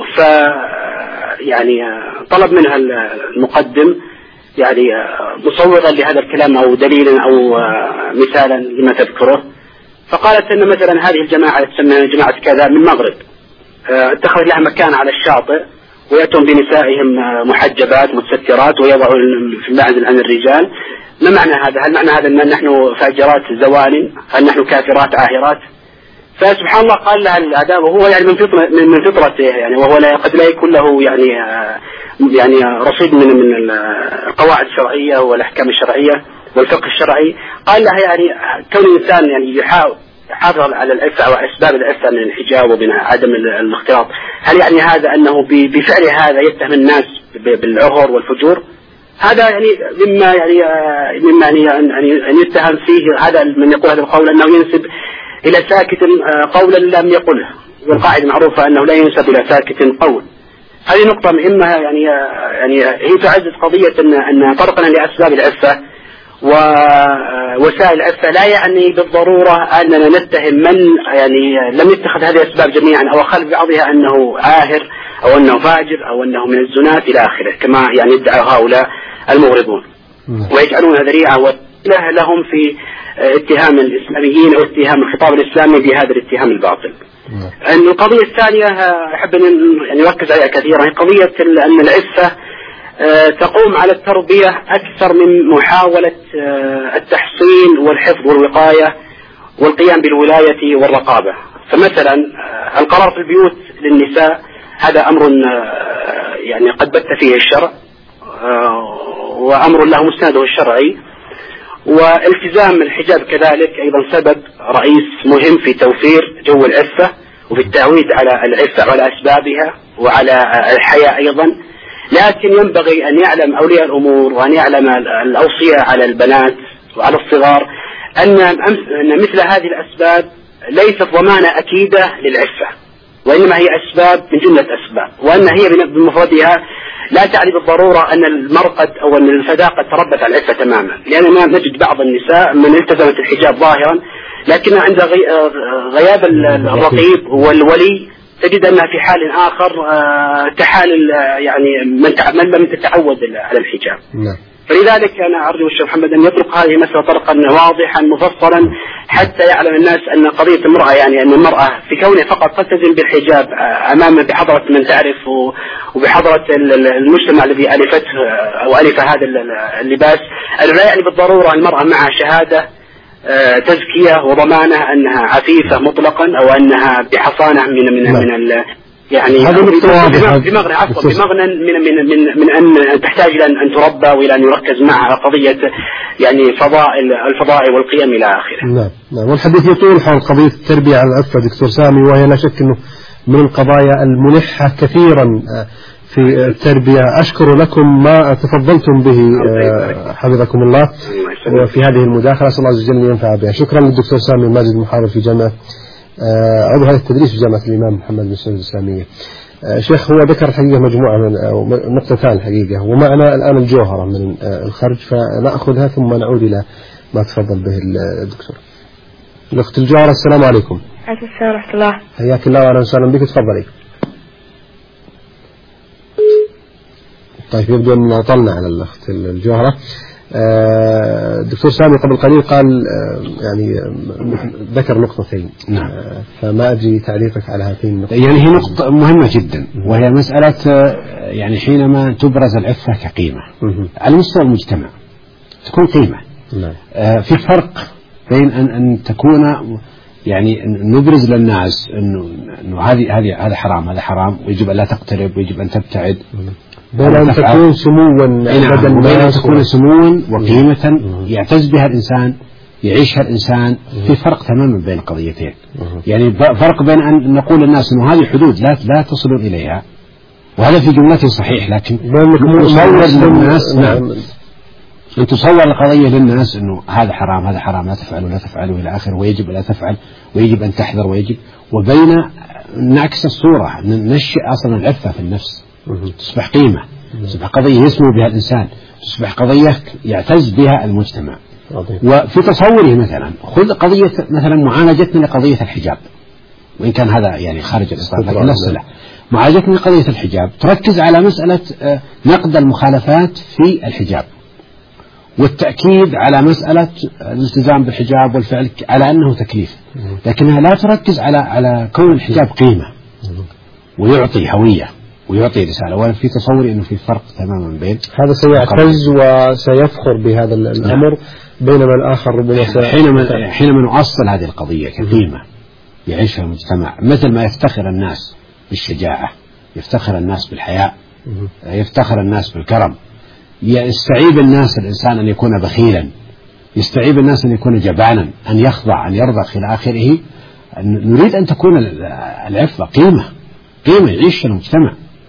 يعني طلب منها المقدم يعني مصورا لهذا الكلام أو دليلا أو مثالا لما تذكره، فقالت أن مثلا هذه الجماعة تسمى جماعة كذا من المغرب اتخذت لها مكان على الشاطئ ويأتون بنسائهم محجبات متسترات ويضعون في المعزل عن الرجال. ما معنى هذا؟ هل معنى هذا أن نحن فاجرات زوال؟ هل نحن كافرات عاهرات؟ فسبحان الله قال لها الآداب، وهو يعني من فطرته يعني، وهو قد لا يكون له يعني رصيد من القواعد الشرعية والأحكام الشرعية والفقه الشرعي. قال لها يعني كون الإنسان يعني يحافظ على العفة وأسباب العفة من الحجاب ومن عدم الاختلاط، هل يعني هذا أنه بفعل هذا يتهم الناس بالعهر والفجور، هذا يعني مما أن يتهم فيه هذا من يقول هذا القول أنه ينسب إلى ساكت قولا لم يقله، والقاعدة معروفة أنه لا ينسب إلى ساكت قول. هذه نقطة مهمة، يعني هي تعزز قضية أن فرقنا لأسباب العفة ووسائل العفة لا يعني بالضرورة أننا نتهم من يعني لم يتخذ هذه الأسباب جميعا أو خلف بعضها أنه عاهر أو أنه فاجر أو أنه من الزنات إلى آخره، كما يعني يدعي هؤلاء المغرضون ويجعلون ذريعة وله لهم في اتهام الإسلاميين أو اتهام الخطاب الإسلامي بهذا الاتهام الباطل. القضية الثانية أحب أن يعني نركز عليها كثيرا، هي قضية أن العفة تقوم على التربية أكثر من محاولة التحصين والحفظ والوقاية والقيام بالولاية والرقابة. فمثلا القرار في البيوت للنساء هذا أمر يعني قد بت فيه الشرع وأمر له مسنده الشرعي، والتزام الحجاب كذلك أيضا سبب رئيس مهم في توفير جو العفة وفي التعويد على العفة وعلى أسبابها وعلى الحياة أيضا. لكن ينبغي أن يعلم أولياء الأمور وأن يعلم الأوصياء على البنات وعلى الصغار أن مثل هذه الأسباب ليست ضمانة أكيدة للعفة، وإنما هي أسباب من جملة أسباب، وأن هي بمفردها لا تعني بالضرورة أن المرأة أو أن الفتاة قد تربت على العفة تماما، لأننا نجد بعض النساء من التزمت الحجاب ظاهرا لكن عند غياب الرقيب والولي تجد أنها في حال آخر كحال يعني من لم تتعود على الحجاب. فلذلك أنا أرجو الشيخ محمد أن يطرق هذه المسألة طرقا واضحا مفصلا حتى يعلم الناس أن قضية المرأة يعني أن المرأة في كونها فقط تلتزم بالحجاب أمام بحضرة من تعرف وبحضرة المجتمع الذي ألفته أو ألف هذا اللباس، لا يعني بالضرورة المرأة معها شهادة تزكية وضمانة أنها عفيفة مطلقا أو أنها بحصانة من يعني بمغنى من أن تحتاج إلى أن تربى وإلى أن يركز معها قضية يعني الفضائل والقيم إلى آخره. نعم. والحديث يطول حول قضية التربية على العفة دكتور سامي، وهي لا شك أنه من القضايا الملحة كثيرا في التربية. أشكر لكم ما تفضلتم به حفظكم الله وفي هذه المداخلة، أسأل الله عز وجل أن ينفع بها. شكرا للدكتور سامي ماجد محاضر في جامعة عضو هيئة التدريس في جامعة الإمام محمد بن سعود الإسلامية. شيخ هو ذكر الحقيقة مجموعة من نقطتان الحقيقة، ومعنا الآن الجوهرة من الخرج فنأخذها ثم نعود إلى ما تفضل به الدكتور. الأخت الجوهرة السلام عليكم. عليكم السلام ورحمة الله. حياك الله وأهلا وسهلا بك، تفضلي. طيب يبدو أن طلنا على الأخت الجوهرة. دكتور سامي قبل قليل قال يعني ذكر نقطتين. نعم. فما أجري تعليقك على هاتين النقطتين؟ يعني هي نقطة مهمة جدا، وهي مسألة يعني حينما تبرز العفة كقيمة على مستوى المجتمع تكون قيمة. نعم. في فرق بين أن تكون يعني نبرز للناس إنه هذا حرام، هذا حرام ويجب أن لا تقترب ويجب أن تبتعد، بين أن تكون سموا لدى الناس، تكون سموا وقيمة يعتز بها الإنسان يعيشها الإنسان. في فرق تماما بين القضيتين. يعني فرق بين أن نقول للناس إنه هذه حدود لا تصلوا إليها، وهذا في جملته صحيح، لكن تصور للناس أن تصور القضية للناس إنه هذا حرام هذا حرام لا تفعلوا إلى آخره، ويجب أن تفعل ويجب أن تحذر ويجب، وبين نعكس الصورة ننشئ أصلا العفة في النفس تصبح قيمة، تصبح قضية يسمو بها الإنسان، تصبح قضية يعتز بها المجتمع. وفي تصوري مثلا خذ قضية مثلا معالجتنا لقضية الحجاب، وإن كان هذا يعني خارج الإصلاح لكن نفس له معالجتنا لقضية الحجاب تركز على مسألة نقد المخالفات في الحجاب والتأكيد على مسألة الالتزام بالحجاب والفعل على أنه تكليف، لكنها لا تركز على كون الحجاب قيمة ويعطي هوية ويعطي رسالة. وأنا في تصوري أنه في فرق تماما بين هذا سيعتز وسيفخر بهذا الأمر، بينما الآخر ربما حينما نؤصل هذه القضية كقيمة يعيشها المجتمع، مثل ما يفتخر الناس بالشجاعة، يفتخر الناس بالحياء، يفتخر الناس بالكرم، يستعيب الناس الإنسان أن يكون بخيلا، يستعيب الناس أن يكون جبانا، أن يخضع، أن يرضى إلى آخره. نريد أن تكون العفة قيمة يعيش المجتمع.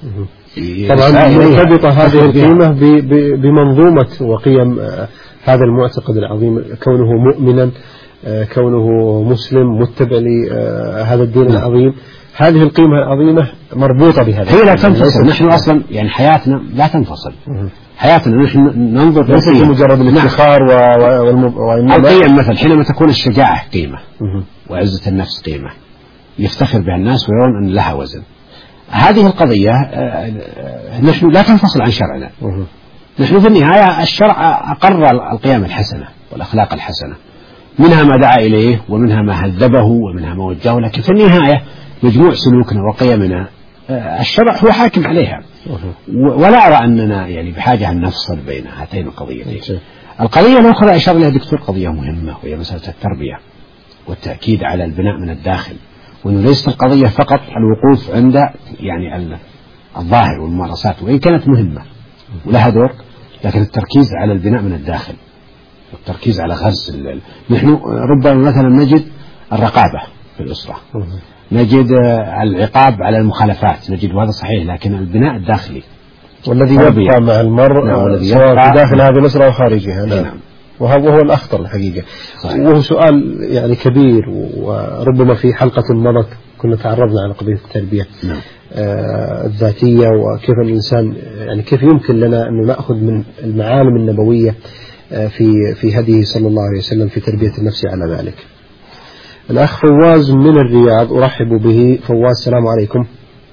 طبعا مرتبطة هذه القيمة بمنظومة وقيم هذا المعتقد العظيم، كونه مؤمنا، كونه مسلم متبع لهذا الدين العظيم. هذه القيمة العظيمة مربوطة بهذا، هي لا تنفصل. نحن أصلا يعني حياتنا لا تنفصل، حياتنا نحن ننظر ليس مجرد الافتخار القيم. مثلا حينما تكون الشجاعة قيمة وعزة النفس قيمة يفتخر بها الناس ويرون أن لها وزن، هذه القضية نحن لا تنفصل عن شرعنا. نحن في النهاية الشرع أقر القيم الحسنة والأخلاق الحسنة، منها ما دعا إليه ومنها ما هذبه ومنها ما وجهه، لكن في النهاية مجموع سلوكنا وقيمنا الشرع هو حاكم عليها. ولا أرى أننا يعني بحاجة أن نفصل بين هاتين القضيتين. القضية الأخرى أشار لها دكتور قضية مهمة، وهي مسألة التربية والتأكيد على البناء من الداخل، وأنه ليست القضية فقط الوقوف عند يعني الظاهر والممارسات، وإن كانت مهمة ولها دور، لكن التركيز على البناء من الداخل والتركيز على غرس نحن ربما مثلا نجد الرقابة في الأسرة، نجد العقاب على المخالفات، نجد وهذا صحيح، لكن البناء الداخلي والذي يبقى مع المرء سواء في داخل هذه الأسرة أو خارجها. نعم. وهو الأخطر الحقيقة. صحيح. وهو سؤال يعني كبير، وربما في حلقة مضت كنا تعرضنا على قضية التربية الذاتية، وكيف الإنسان يعني كيف يمكن لنا أن نأخذ من المعالم النبوية في هديه صلى الله عليه وسلم في تربية النفس على ذلك. الأخ فواز من الرياض، أرحب به. فواز السلام عليكم.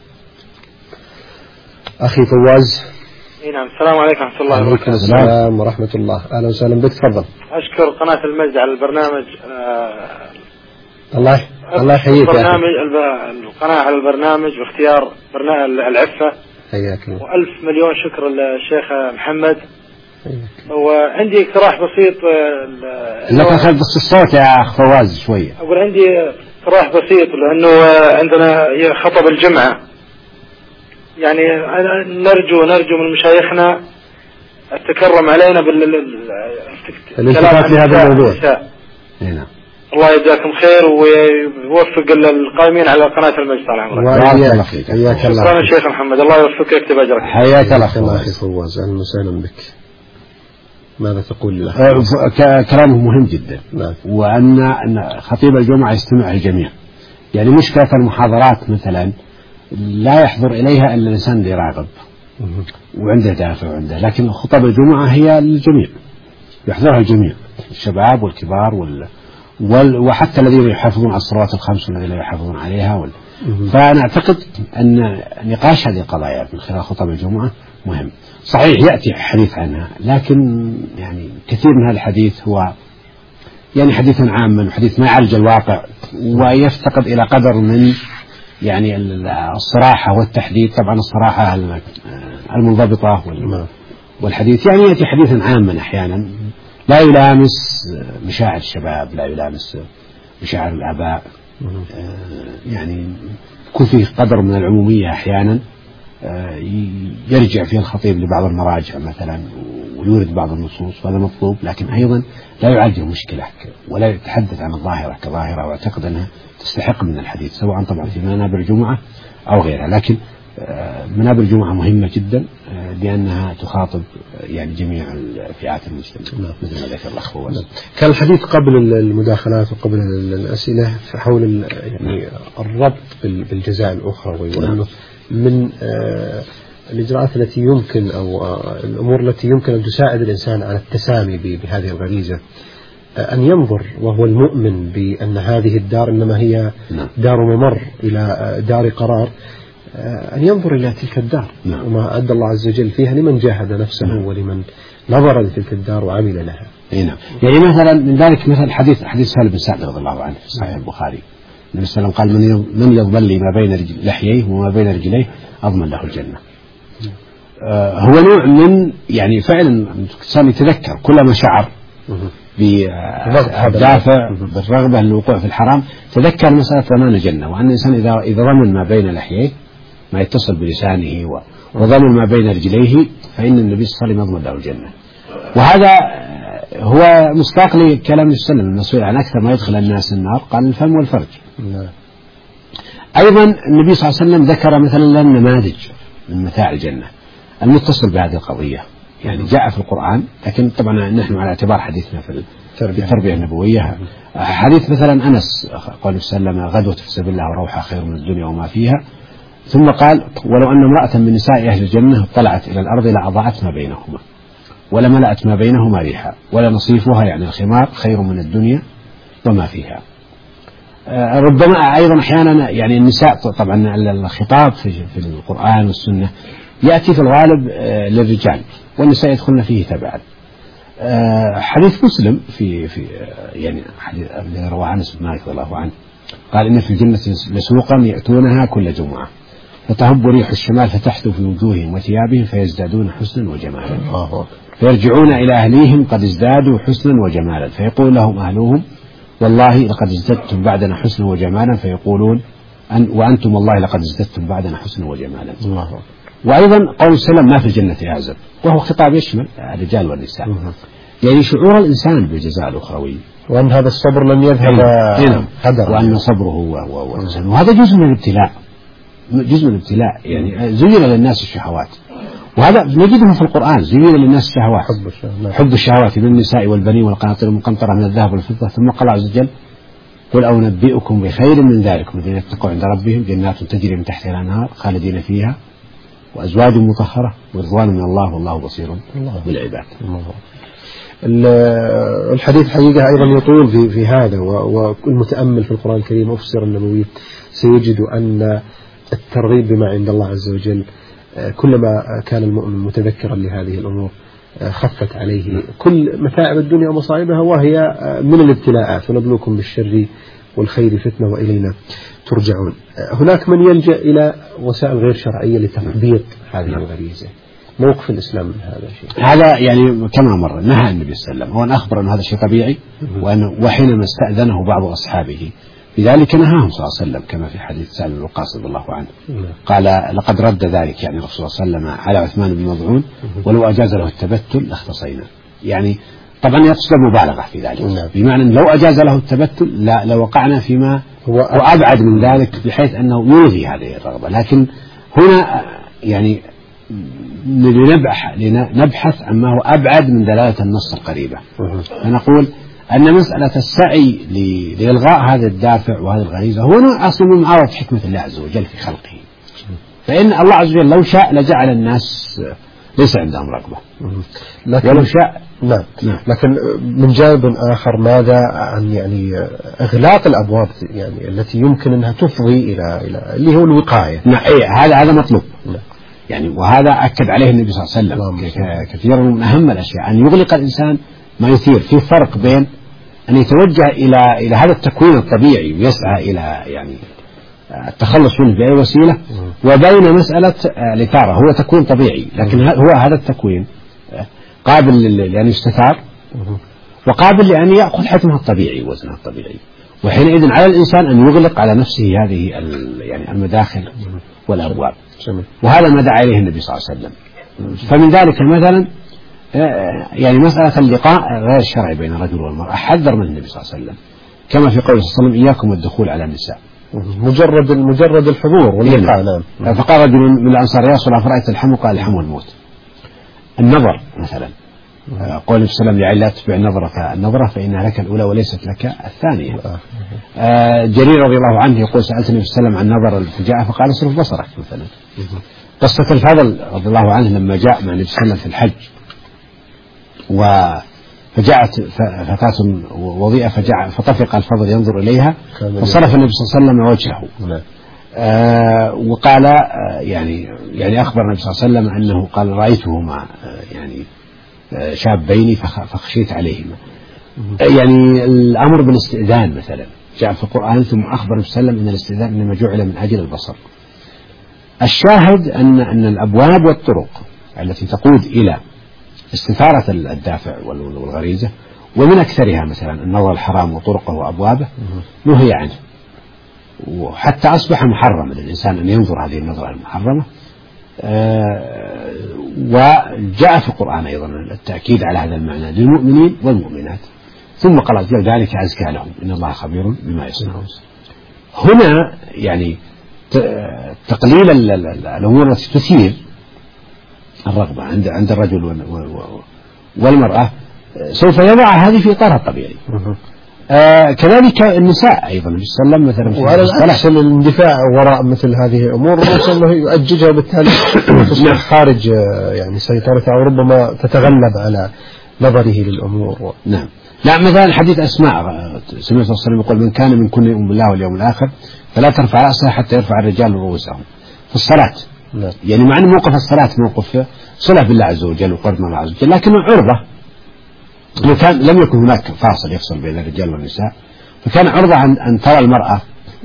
أخي فواز. نعم. السلام عليكم ورحمة الله وبركاته. وعليكم السلام ورحمة الله. أهلا وسهلا بك. تفضل. أشكر قناة المجد على البرنامج. الله يحييك. القناة على البرنامج واختيار برنامج العفة. حياك الله. وألف مليون شكر للشيخ محمد. وعندي اقتراح بسيط. لك أخذ بس الصوت يا أخ فواز شوية. أقول عندي اقتراح بسيط، لأنه عندنا خطب الجمعة، يعني نرجو من مشايخنا التكرم علينا بالالتفات لهذا الموضوع. نعم. الله يجزاكم خير ويوفق القائمين على قناة المجد طال عمرك. حياك الله. شكرا الشيخ محمد، الله يوفقك ويكتب أجرك. حياك الله أخي فواز. أهلا وسهلا بك. ماذا تقول له؟ كلامه مهم جدا. نعم. وأن خطيب الجمعة يستمع الجميع، يعني مشكلة المحاضرات مثلا لا يحضر إليها إلا الإنسان اللي راغب وعنده دافع وعنده، لكن خطب الجمعة هي للجميع، يحضرها الجميع، الشباب والكبار وحتى الذين يحافظون على الصلوات الخمس والذين لا يحافظون عليها فأنا أعتقد أن نقاش هذه القضايا من خلال خطب الجمعة مهم. صحيح يأتي حديث عنها، لكن يعني كثير من هذا الحديث هو يعني حديثا عاما وحديث ما يعالج الواقع، ويفتقد إلى قدر من يعني الصراحة والتحديد. طبعا الصراحة المنضبطة والحديث يعني يأتي حديثا عاما أحيانا لا يلامس مشاعر الشباب، لا يلامس مشاعر الآباء، يعني يكون فيه قدر من العمومية أحيانا، يرجع فيه الخطيب لبعض المراجع مثلا ويورد بعض النصوص، وهذا مطلوب، لكن أيضا لا يعالج المشكلة ولا يتحدث عن الظاهرة كظاهرة، وأعتقد أنها تستحق من الحديث سواء طبعا في منابر الجمعة أو غيرها. لكن منابر الجمعة مهمة جدا لأنها تخاطب يعني جميع الفئات المجتمع مثل ما ذكر الأخ فواز. كان الحديث قبل المداخلات وقبل الأسئلة حول يعني الربط بالجزاء الأخروي، وأنه من الإجراءات التي يمكن أو الأمور التي يمكن أن تساعد الإنسان على التسامي بهذه الغريزة أن ينظر وهو المؤمن بأن هذه الدار إنما هي دار ممر إلى دار قرار، أن ينظر إلى تلك الدار وما أعد الله عز وجل فيها لمن جاهد نفسه ولمن نظر لتلك الدار وعمل لها. نعم. يعني مثلا من ذلك مثلا حديث سهل بن سعد رضي الله عنه في صحيح البخاري، النبي صلى الله عليه وسلم قال من يظل ما بين لحييه وما بين رجليه أضمن له الجنة. هو نوع من يعني فعلا الإنسان يتذكر كلما شعر بالدافع بالرغبة للوقوع في الحرام تذكر مسألة ضمان الجنة، وأن الإنسان إذا ضمن ما بين لحييه ما يتصل بلسانه وضمن ما بين رجليه فإن النبي صلى الله عليه وسلم يضمن له الجنة. وهذا هو مصداق لكلام النبي صلى الله عليه وسلم المسؤول عن أكثر ما يدخل الناس النار قال الفم والفرج. أيضا النبي صلى الله عليه وسلم ذكر مثلا النماذج من متاع الجنة المتصل بهذه القضية. يعني جاء في القرآن، لكن طبعا نحن على اعتبار حديثنا في التربية النبوية. حديث مثلا أنس قال صلى الله عليه وسلم: غدوة في سبيل الله وروحها خير من الدنيا وما فيها. ثم قال: ولو أن امرأة من نساء أهل الجنة اطلعت إلى الأرض لأضاعت ما بينهما ولملأت ما بينهما ريحا ولنصيفها يعني الخمار خير من الدنيا وما فيها. ربما أيضا أحيانا يعني النساء، طبعا الخطاب في القرآن والسنة يأتي في الغالب للرجال، والنساء يدخلن فيه تبعا. حديث مسلم في يعني حديث رواه أنس بن مالك رضي الله عنه قال: إن في الجنة لسوقا يأتونها كل جمعة فتهب ريح الشمال فتحثو في وجوههم وثيابهم فيزدادون حسنا وجمالا، فيرجعون إلى أهليهم قد ازدادوا حسنا وجمالا، فيقول لهم أهلهم: والله لقد ازددتم بعدنا حسنا وجمالا، فيقولون: وأنتم والله لقد ازددتم بعدنا حسنا وجمالا. وأيضا قول السلام: ما في الجنة أعزب، وهو خطاب يشمل الرجال والنساء. يعني شعور الإنسان بالجزاء الأخروي، وأن هذا الصبر لن يذهب هدرا، وأن صبره هو وهذا جزء من الابتلاء، جزء من الابتلاء. يعني زين للناس الشهوات، وهذا نجده في القرآن: زين للناس الشهوات، حب الشهوات من النساء والبنين والقناطير المقنطرة من الذهب والفضة. ثم قال عز وجل: قل أنبئكم بخير من ذلك الذين اتقوا عند ربهم جنات تجري من تحتها الأنهار خالدين فيها وأزواج مطهرة ورضوان من الله والله بصير بالعباد. الحديث حقيقة أيضا يطول في هذا، والمتأمل في القرآن الكريم وفي السيرة النبوية سيجد أن الترغيب بما عند الله عز وجل كلما كان المؤمن متذكرا لهذه الأمور خفت عليه كل متاعب الدنيا ومصائبها، وهي من الابتلاءات. ونبلوكم بالشر والخير فتنة وإلينا ترجعون. هناك من يلجأ إلى وسائل غير شرعية لتثبيط هذه الغريزة. موقف الإسلام من هذا الشيء؟ هذا يعني كما مر نهى النبي صلى الله عليه وسلم، هو أخبر أن هذا شيء طبيعي، وحينما استأذنه بعض أصحابه لذلك نهاهم صلى الله عليه وسلم، كما في حديث سعد بن وقاص رضي الله عنه قال: لقد رد ذلك يعني الرسول صلى الله عليه وسلم على عثمان بن مظعون ولو أجاز له التبتل لاختصينا. يعني طبعا يقصد المبالغة في ذلك، بمعنى لو أجاز له التبتل لوقعنا فيما هو أبعد من ذلك، بحيث أنه يلغي هذه الرغبة. لكن هنا يعني نبحث عما هو أبعد من دلالة النص القريبة، فنقول أن مسألة السعي لإلغاء هذا الدافع وهذه الغريزة هو أصل من معارضة حكمة الله عز وجل في خلقه. فإن الله عز وجل لو شاء لجعل الناس ليس عندهم رغبة، ولو شاء. نعم. لكن من جانب آخر ماذا عن يعني إغلاق الأبواب يعني التي يمكن أنها تفضي إلى اللي هو الوقاية؟ نعم، هذا مطلوب. يعني وهذا أكد عليه النبي صلى الله عليه وسلم كثيرا من أهم الأشياء أن يغلق الإنسان ما يثير. في فرق بين أن يتوجه إلى هذا التكوين الطبيعي ويسعى إلى يعني التخلص منه بأي وسيلة، وبين مسألة الإثارة هو تكوين طبيعي، لكن هو هذا التكوين قابل لأن يستثار وقابل لأن يأخذ حجمه الطبيعي وزنه الطبيعي. وحينئذ على الإنسان أن يغلق على نفسه هذه يعني المداخل والأبواب، وهذا ما دعا إليه النبي صلى الله عليه وسلم. فمن ذلك مثلا يعني مسألة اللقاء غير شرعي بين الرجل والمرأة حذر من النبي صلى الله عليه وسلم، كما في قوله صلى الله عليه وسلم: إياكم والدخول على النساء، مجرد الحضور واللقاء. نعم. فقال رجل من الأنصار: يا رسول الله أفرأيت الحم؟ قال: الحم الموت. النظر مثلا، قول النبي صلى الله عليه وسلم: لعل لا تتبع النظرة فإنها لك الأولى وليست لك الثانية. جرير رضي الله عنه يقول: سألت النبي صلى الله عليه وسلم عن نظر الفجاءة فقال: اصرف بصرك مثلا. قصة الفضل رضي الله عنه لما جاء مع النبي صلى الله عليه وسلم في الحج، فجاءت فتاة وضيئة فطفق الفضل ينظر إليها فصرف النبي صلى الله عليه وسلم وجهه، وقال يعني أخبر النبي صلى الله عليه وسلم أنه قال: رأيته مع يعني شابين فخشيت عليهما. يعني الأمر بالاستئذان مثلا جاء في القرآن، ثم أخبر النبي صلى الله عليه وسلم أن الاستئذان إنما جعل من أجل البصر. الشاهد أن الأبواب والطرق التي تقود إلى استثارة الدافع والغريزة، ومن أكثرها مثلا النظر الحرام وطرقه وأبوابه، نهي عنه، وحتى أصبح محرما للإنسان أن ينظر هذه النظرة المحرمة. وجاء في القرآن أيضا التأكيد على هذا المعنى للمؤمنين والمؤمنات. ثم قال ذلك أزكى لهم إن الله خبير بما يصنعون. هنا يعني تقليل الأمور التي تثير الرغبة عند الرجل والمرأة سوف يضع هذه في إطارها الطبيعي. كذلك النساء أيضا النبي صلى الله عليه وسلم مثلا وعلى العكس الاندفاع وراء مثل هذه الأمور أنه يؤججها وبالتالي تصبح خارج يعني سيطرته أو ربما تتغلب على نظره للأمور. نعم. لا مثلا حديث أسماء سمعت صلى الله عليه وسلم يقول من كان منكن يؤمن بالله واليوم الآخر فلا ترفع رأسها حتى يرفع الرجال رؤوسهم في الصلاة. نعم. يعني مع أن موقف الصلاة موقف صلة بالله عز وجل وقرب من الله عز وجل، لكنه عرضة لم يكن هناك فاصل يفصل بين الرجال والنساء، فكان عرضة أن ترى المرأة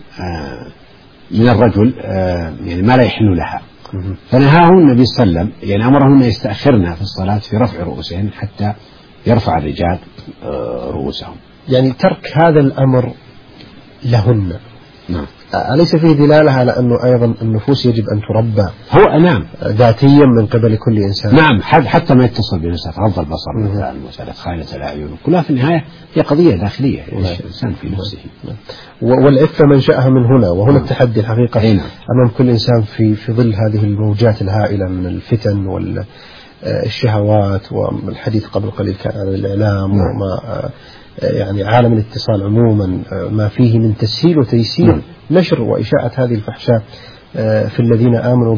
من الرجل يعني ما لا يحل لها، فنهاه النبي صلى الله عليه وسلم يعني أمرهن يستأخرن في الصلاة في رفع رؤوسهن حتى يرفع الرجال رؤوسهم. يعني ترك هذا الأمر لهن. نعم. أليس فيه دلالة على أنه أيضا النفوس يجب أن تربى هو نعم ذاتيا من قبل كل إنسان؟ نعم. حتى ما يتصل بنفسه غض البصر مثلا مسألة خائنة الأعين كلها في النهاية هي قضية داخلية الإنسان في نفسه. والعفة منشأها من هنا، وهنا التحدي الحقيقة أمام كل إنسان في ظل هذه الموجات الهائلة من الفتن والشهوات، والحديث قبل قليل كان عن الإعلام وما يعني عالم الاتصال عموما ما فيه من تسهيل وتيسير نشر وإشاعة هذه الفحشاء في الذين آمنوا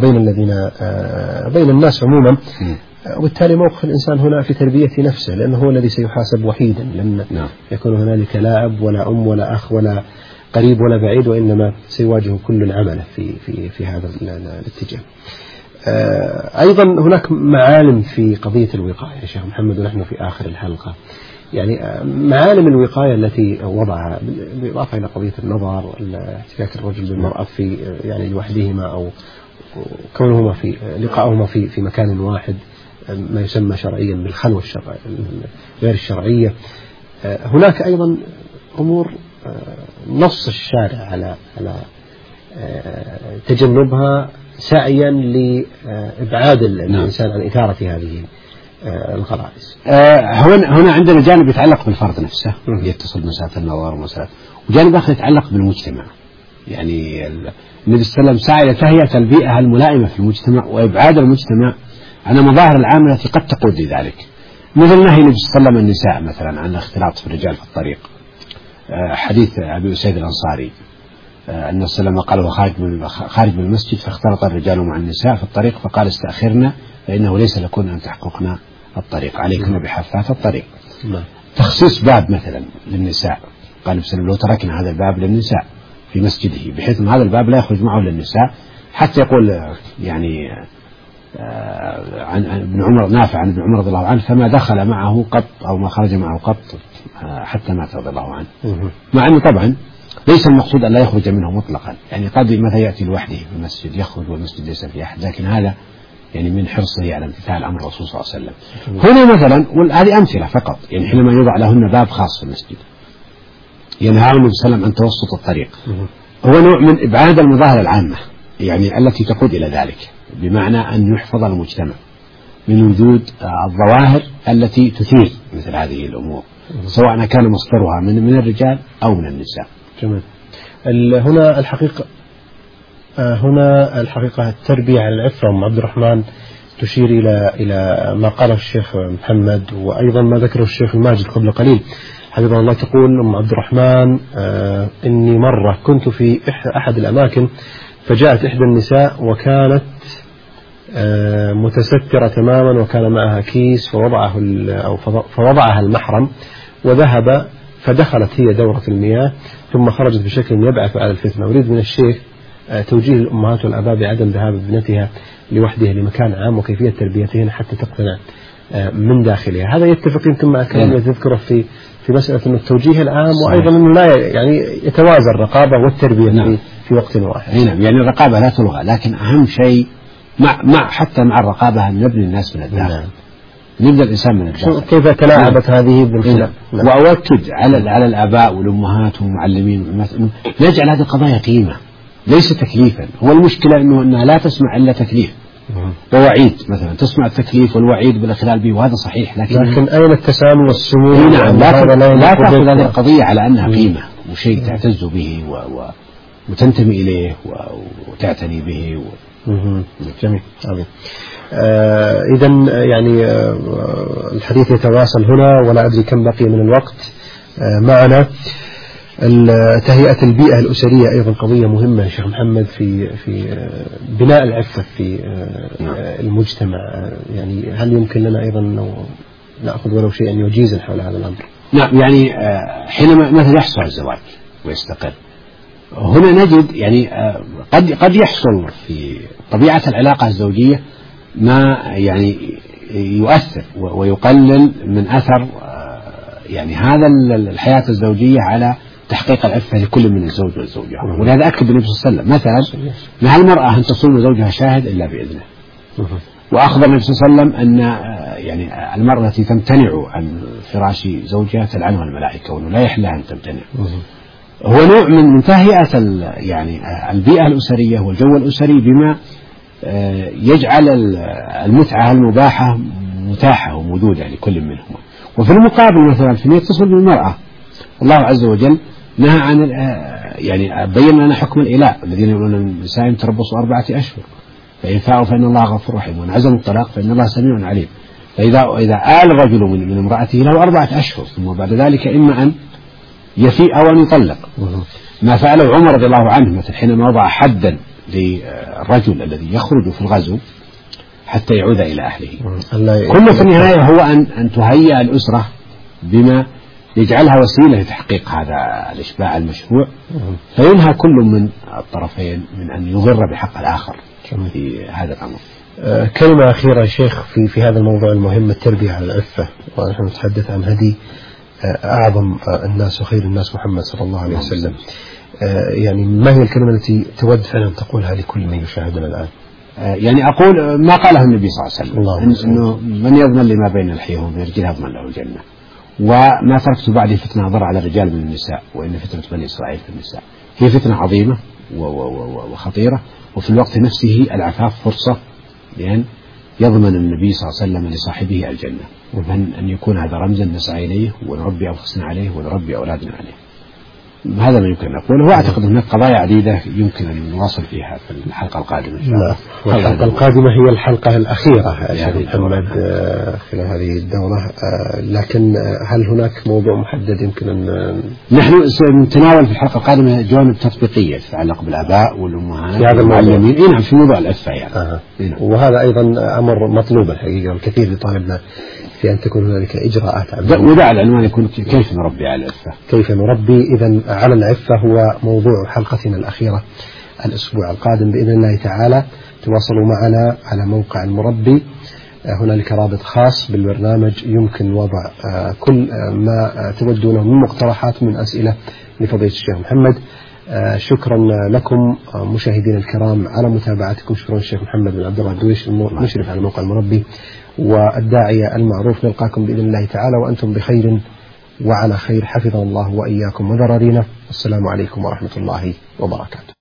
بين الناس عموما. وبالتالي موقف الإنسان هنا في تربية نفسه، لأنه هو الذي سيحاسب وحيدا، لن يكون هنالك لا أب ولا أم ولا أخ ولا قريب ولا بعيد، وإنما سيواجه كل عمله في هذا الاتجاه. أيضا هناك معالم في قضية الوقاية يا شيخ محمد، ونحن في آخر الحلقة يعني معالم الوقاية التي وضعها بالإضافة إلى قضية النظر واحتكاك الرجل بالمرأة في يعني لوحدهما أو كونهما في لقائهما في مكان واحد، ما يسمى شرعيا بالخلوة غير الشرعية. هناك أيضا أمور نص الشارع على تجنبها سعيا لإبعاد الإنسان عن إثارة هذه الغرائز. هنا عندنا جانب يتعلق بالفرد نفسه يتصل بمسألة النظر ومسألة، وجانب آخر يتعلق بالمجتمع. يعني النبي صلى الله عليه وسلم سعى إلى تهيئة البيئة الملائمة في المجتمع وإبعاد المجتمع عن مظاهر العامة التي قد تقود لذلك، مثل نهي النبي صلى الله عليه وسلم النساء مثلا عن الاختلاط في الرجال في الطريق. حديث أبي أسيد الأنصاري أن السلام قال خارج من المسجد فاختلط الرجال مع النساء في الطريق فقال استأخرنا فإنه ليس لكن أن تحققنا الطريق، عليكم بحافات الطريق. تخصيص باب مثلا للنساء، قال النبي صلى الله عليه وسلم لو تركنا هذا الباب للنساء في مسجده بحيث أن هذا الباب لا يخرج معه للنساء، حتى يقول يعني عن ابن عمر نافع عن ابن عمر رضي الله عنه فما دخل معه قط أو ما خرج معه قط حتى مات رضي الله عنه. مع أنه طبعا ليس المقصود أن لا يخرج منه مطلقا، يعني قد متى يأتي لوحده في المسجد يخرج والمسجد ليس فيه أحد، لكن هذا يعني من حرصه على امتثال أمر الرسول صلى الله عليه وسلم. هنا مثلا وهذه أمثلة فقط، يعني حينما يوضع لهن باب خاص في المسجد ينهى النبي صلى الله عليه وسلم عن توسط الطريق، هو نوع من إبعاد المظاهر العامة يعني التي تقود إلى ذلك، بمعنى أن يحفظ المجتمع من وجود الظواهر التي تثير مثل هذه الأمور، سواء كان مصدرها من الرجال أو من النساء. جميل. هنا الحقيقة التربية على العفة أم عبد الرحمن تشير إلى ما قاله الشيخ محمد، وأيضا ما ذكره الشيخ الماجد قبل قليل حفظه الله. تقول أم عبد الرحمن إني مرة كنت في أحد الأماكن فجاءت إحدى النساء وكانت متسترة تماما وكان معها كيس فوضعها المحرم وذهب، فدخلت هي دورة المياه ثم خرجت بشكل يبعث على الفتنة. أريد من الشيخ توجيه الأمهات والآباء بعدم ذهاب ابنتها لوحدها لمكان عام وكيفية تربيتهن حتى تقتنع من داخلها. هذا يتفق يمكن مع الكلام الذي تذكره في مسألة أن التوجيه العام، وأيضا أنه لا يعني يتوازن الرقابة والتربية في وقت واحد. نعم، يعني الرقابة لا تلغى، لكن أهم شيء حتى مع الرقابة أن نبني الناس من الداخل. نبدأ الإنسان من الداخل. كيف تلاعبت هذه بالخلاف. وأؤكد على الآباء والأمهات والمعلمين نجعل هذه القضايا قيمة ليس تكليفا. هو المشكلة أنها لا تسمع إلا تكليف ووعيد، مثلا تسمع التكليف والوعيد بالإخلال به، وهذا صحيح، لكن أين التسامي والسمو؟ نعم، لا تأخذ هذه القضية على أنها قيمة وشيء تعتز به وتنتمي إليه وتعتني به جميل. إذن يعني الحديث يتواصل هنا ولا أدري كم بقي من الوقت معنا. تهيئة البيئة الأسرية أيضا قضية مهمة يا شيخ محمد في بناء العفة في المجتمع. يعني هل يمكن لنا أيضا نأخذ ولو شيئا وجيزا حول هذا الأمر؟ نعم، يعني حينما مثلا يحصل الزواج ويستقر، هنا نجد يعني قد يحصل في طبيعة العلاقة الزوجية ما يعني يؤثر ويقلل من أثر يعني هذا الحياة الزوجية على تحقيق العفة لكل من الزوج والزوجة. ولهذا أكد النبي صلى الله عليه وسلم مثلا مع المرأة أن تصوم زوجها شاهد إلا بإذنه. وأخبر النبي صلى الله عليه وسلم أن يعني المرأة التي تمتنع عن فراش زوجها تلعنها الملائكة وأنه لا يحل لها أن تمتنع. هو نوع من تهيئة يعني البيئة الأسرية والجو الأسري بما يجعل المتعة المباحة متاحة وموجودة لكل منهما. وفي المقابل مثلا فيما يتصل بالمرأة، الله عز وجل نهى عن يعني بين لنا حكم الإلاء الذين يقولون النساء تربصوا 4 أشهر فإن فاءوا فإن الله غفور رحيم وإن عزموا الطلاق فإن الله سميع عليم. فإذا آل الرجل من امرأته له 4 أشهر ثم بعد ذلك إما أن يفيء أو أن يطلق، ما فعله عمر رضي الله عنه مثلا حينما وضع حدا للرجل الذي يخرج في الغزو حتى يعود إلى أهله. كل في النهاية هو أن تهيئ الأسرة بما يجعلها وسيلة لتحقيق هذا الإشباع المشروع، فينهى كل من الطرفين من أن يضر بحق الآخر في هذا الأمر. كلمة أخيرة يا شيخ في هذا الموضوع المهم، التربية على العفة، ونحن نتحدث عن هدي أعظم الناس وخير الناس محمد صلى الله عليه وسلم. يعني ما هي الكلمة التي تود فعلا تقولها لكل من يشاهدنا الآن؟ يعني أقول ما قاله النبي صلى الله عليه وسلم، إنه من يضمن لما بين لحيه وبين رجله يضمن له الجنة، وما تركت بعدي فتنة ضر على الرجال من النساء وإن فتنة بني إسرائيل في النساء. هي فتنة عظيمة وخطيرة، وفي الوقت نفسه العفاف فرصة لأن يضمن النبي صلى الله عليه وسلم لصاحبه الجنة، ومن أن يكون هذا رمزا نسعى إليه ونربي أنفسنا عليه ونربي أولادنا عليه. هذا ما يمكن نقوله، وأعتقد هناك قضايا عديدة يمكن أن نواصل فيها في الحلقة القادمة إن شاء الله. والحلقة القادمة هي الحلقة الأخيرة يا محمد خلال هذه الدورة، لكن هل هناك موضوع محدد يمكن أن نحن نتناول في الحلقة القادمة جوانب تطبيقية تتعلق بالآباء والأمهات والمعلمين في موضوع العفة يعني. وهذا أيضا أمر مطلوب الحقيقة، والكثير يطالبنا في أن تكون هنالك إجراءات. ودع العنوان يكون كيف نربي على العفة. كيف نربي إذن على العفة هو موضوع حلقتنا الأخيرة الأسبوع القادم بإذن الله تعالى. تواصلوا معنا على موقع المربي، هنالك رابط خاص بالبرنامج يمكن وضع كل ما تودونه من مقترحات من أسئلة لفضيلة الشيخ محمد. شكرا لكم مشاهدين الكرام على متابعتكم. شكرا الشيخ محمد بن عبد الله الدويش المشرف على موقع المربي والداعية المعروف. نلقاكم بإذن الله تعالى وأنتم بخير وعلى خير، حفظنا الله وإياكم وذرارينا. السلام عليكم ورحمة الله وبركاته.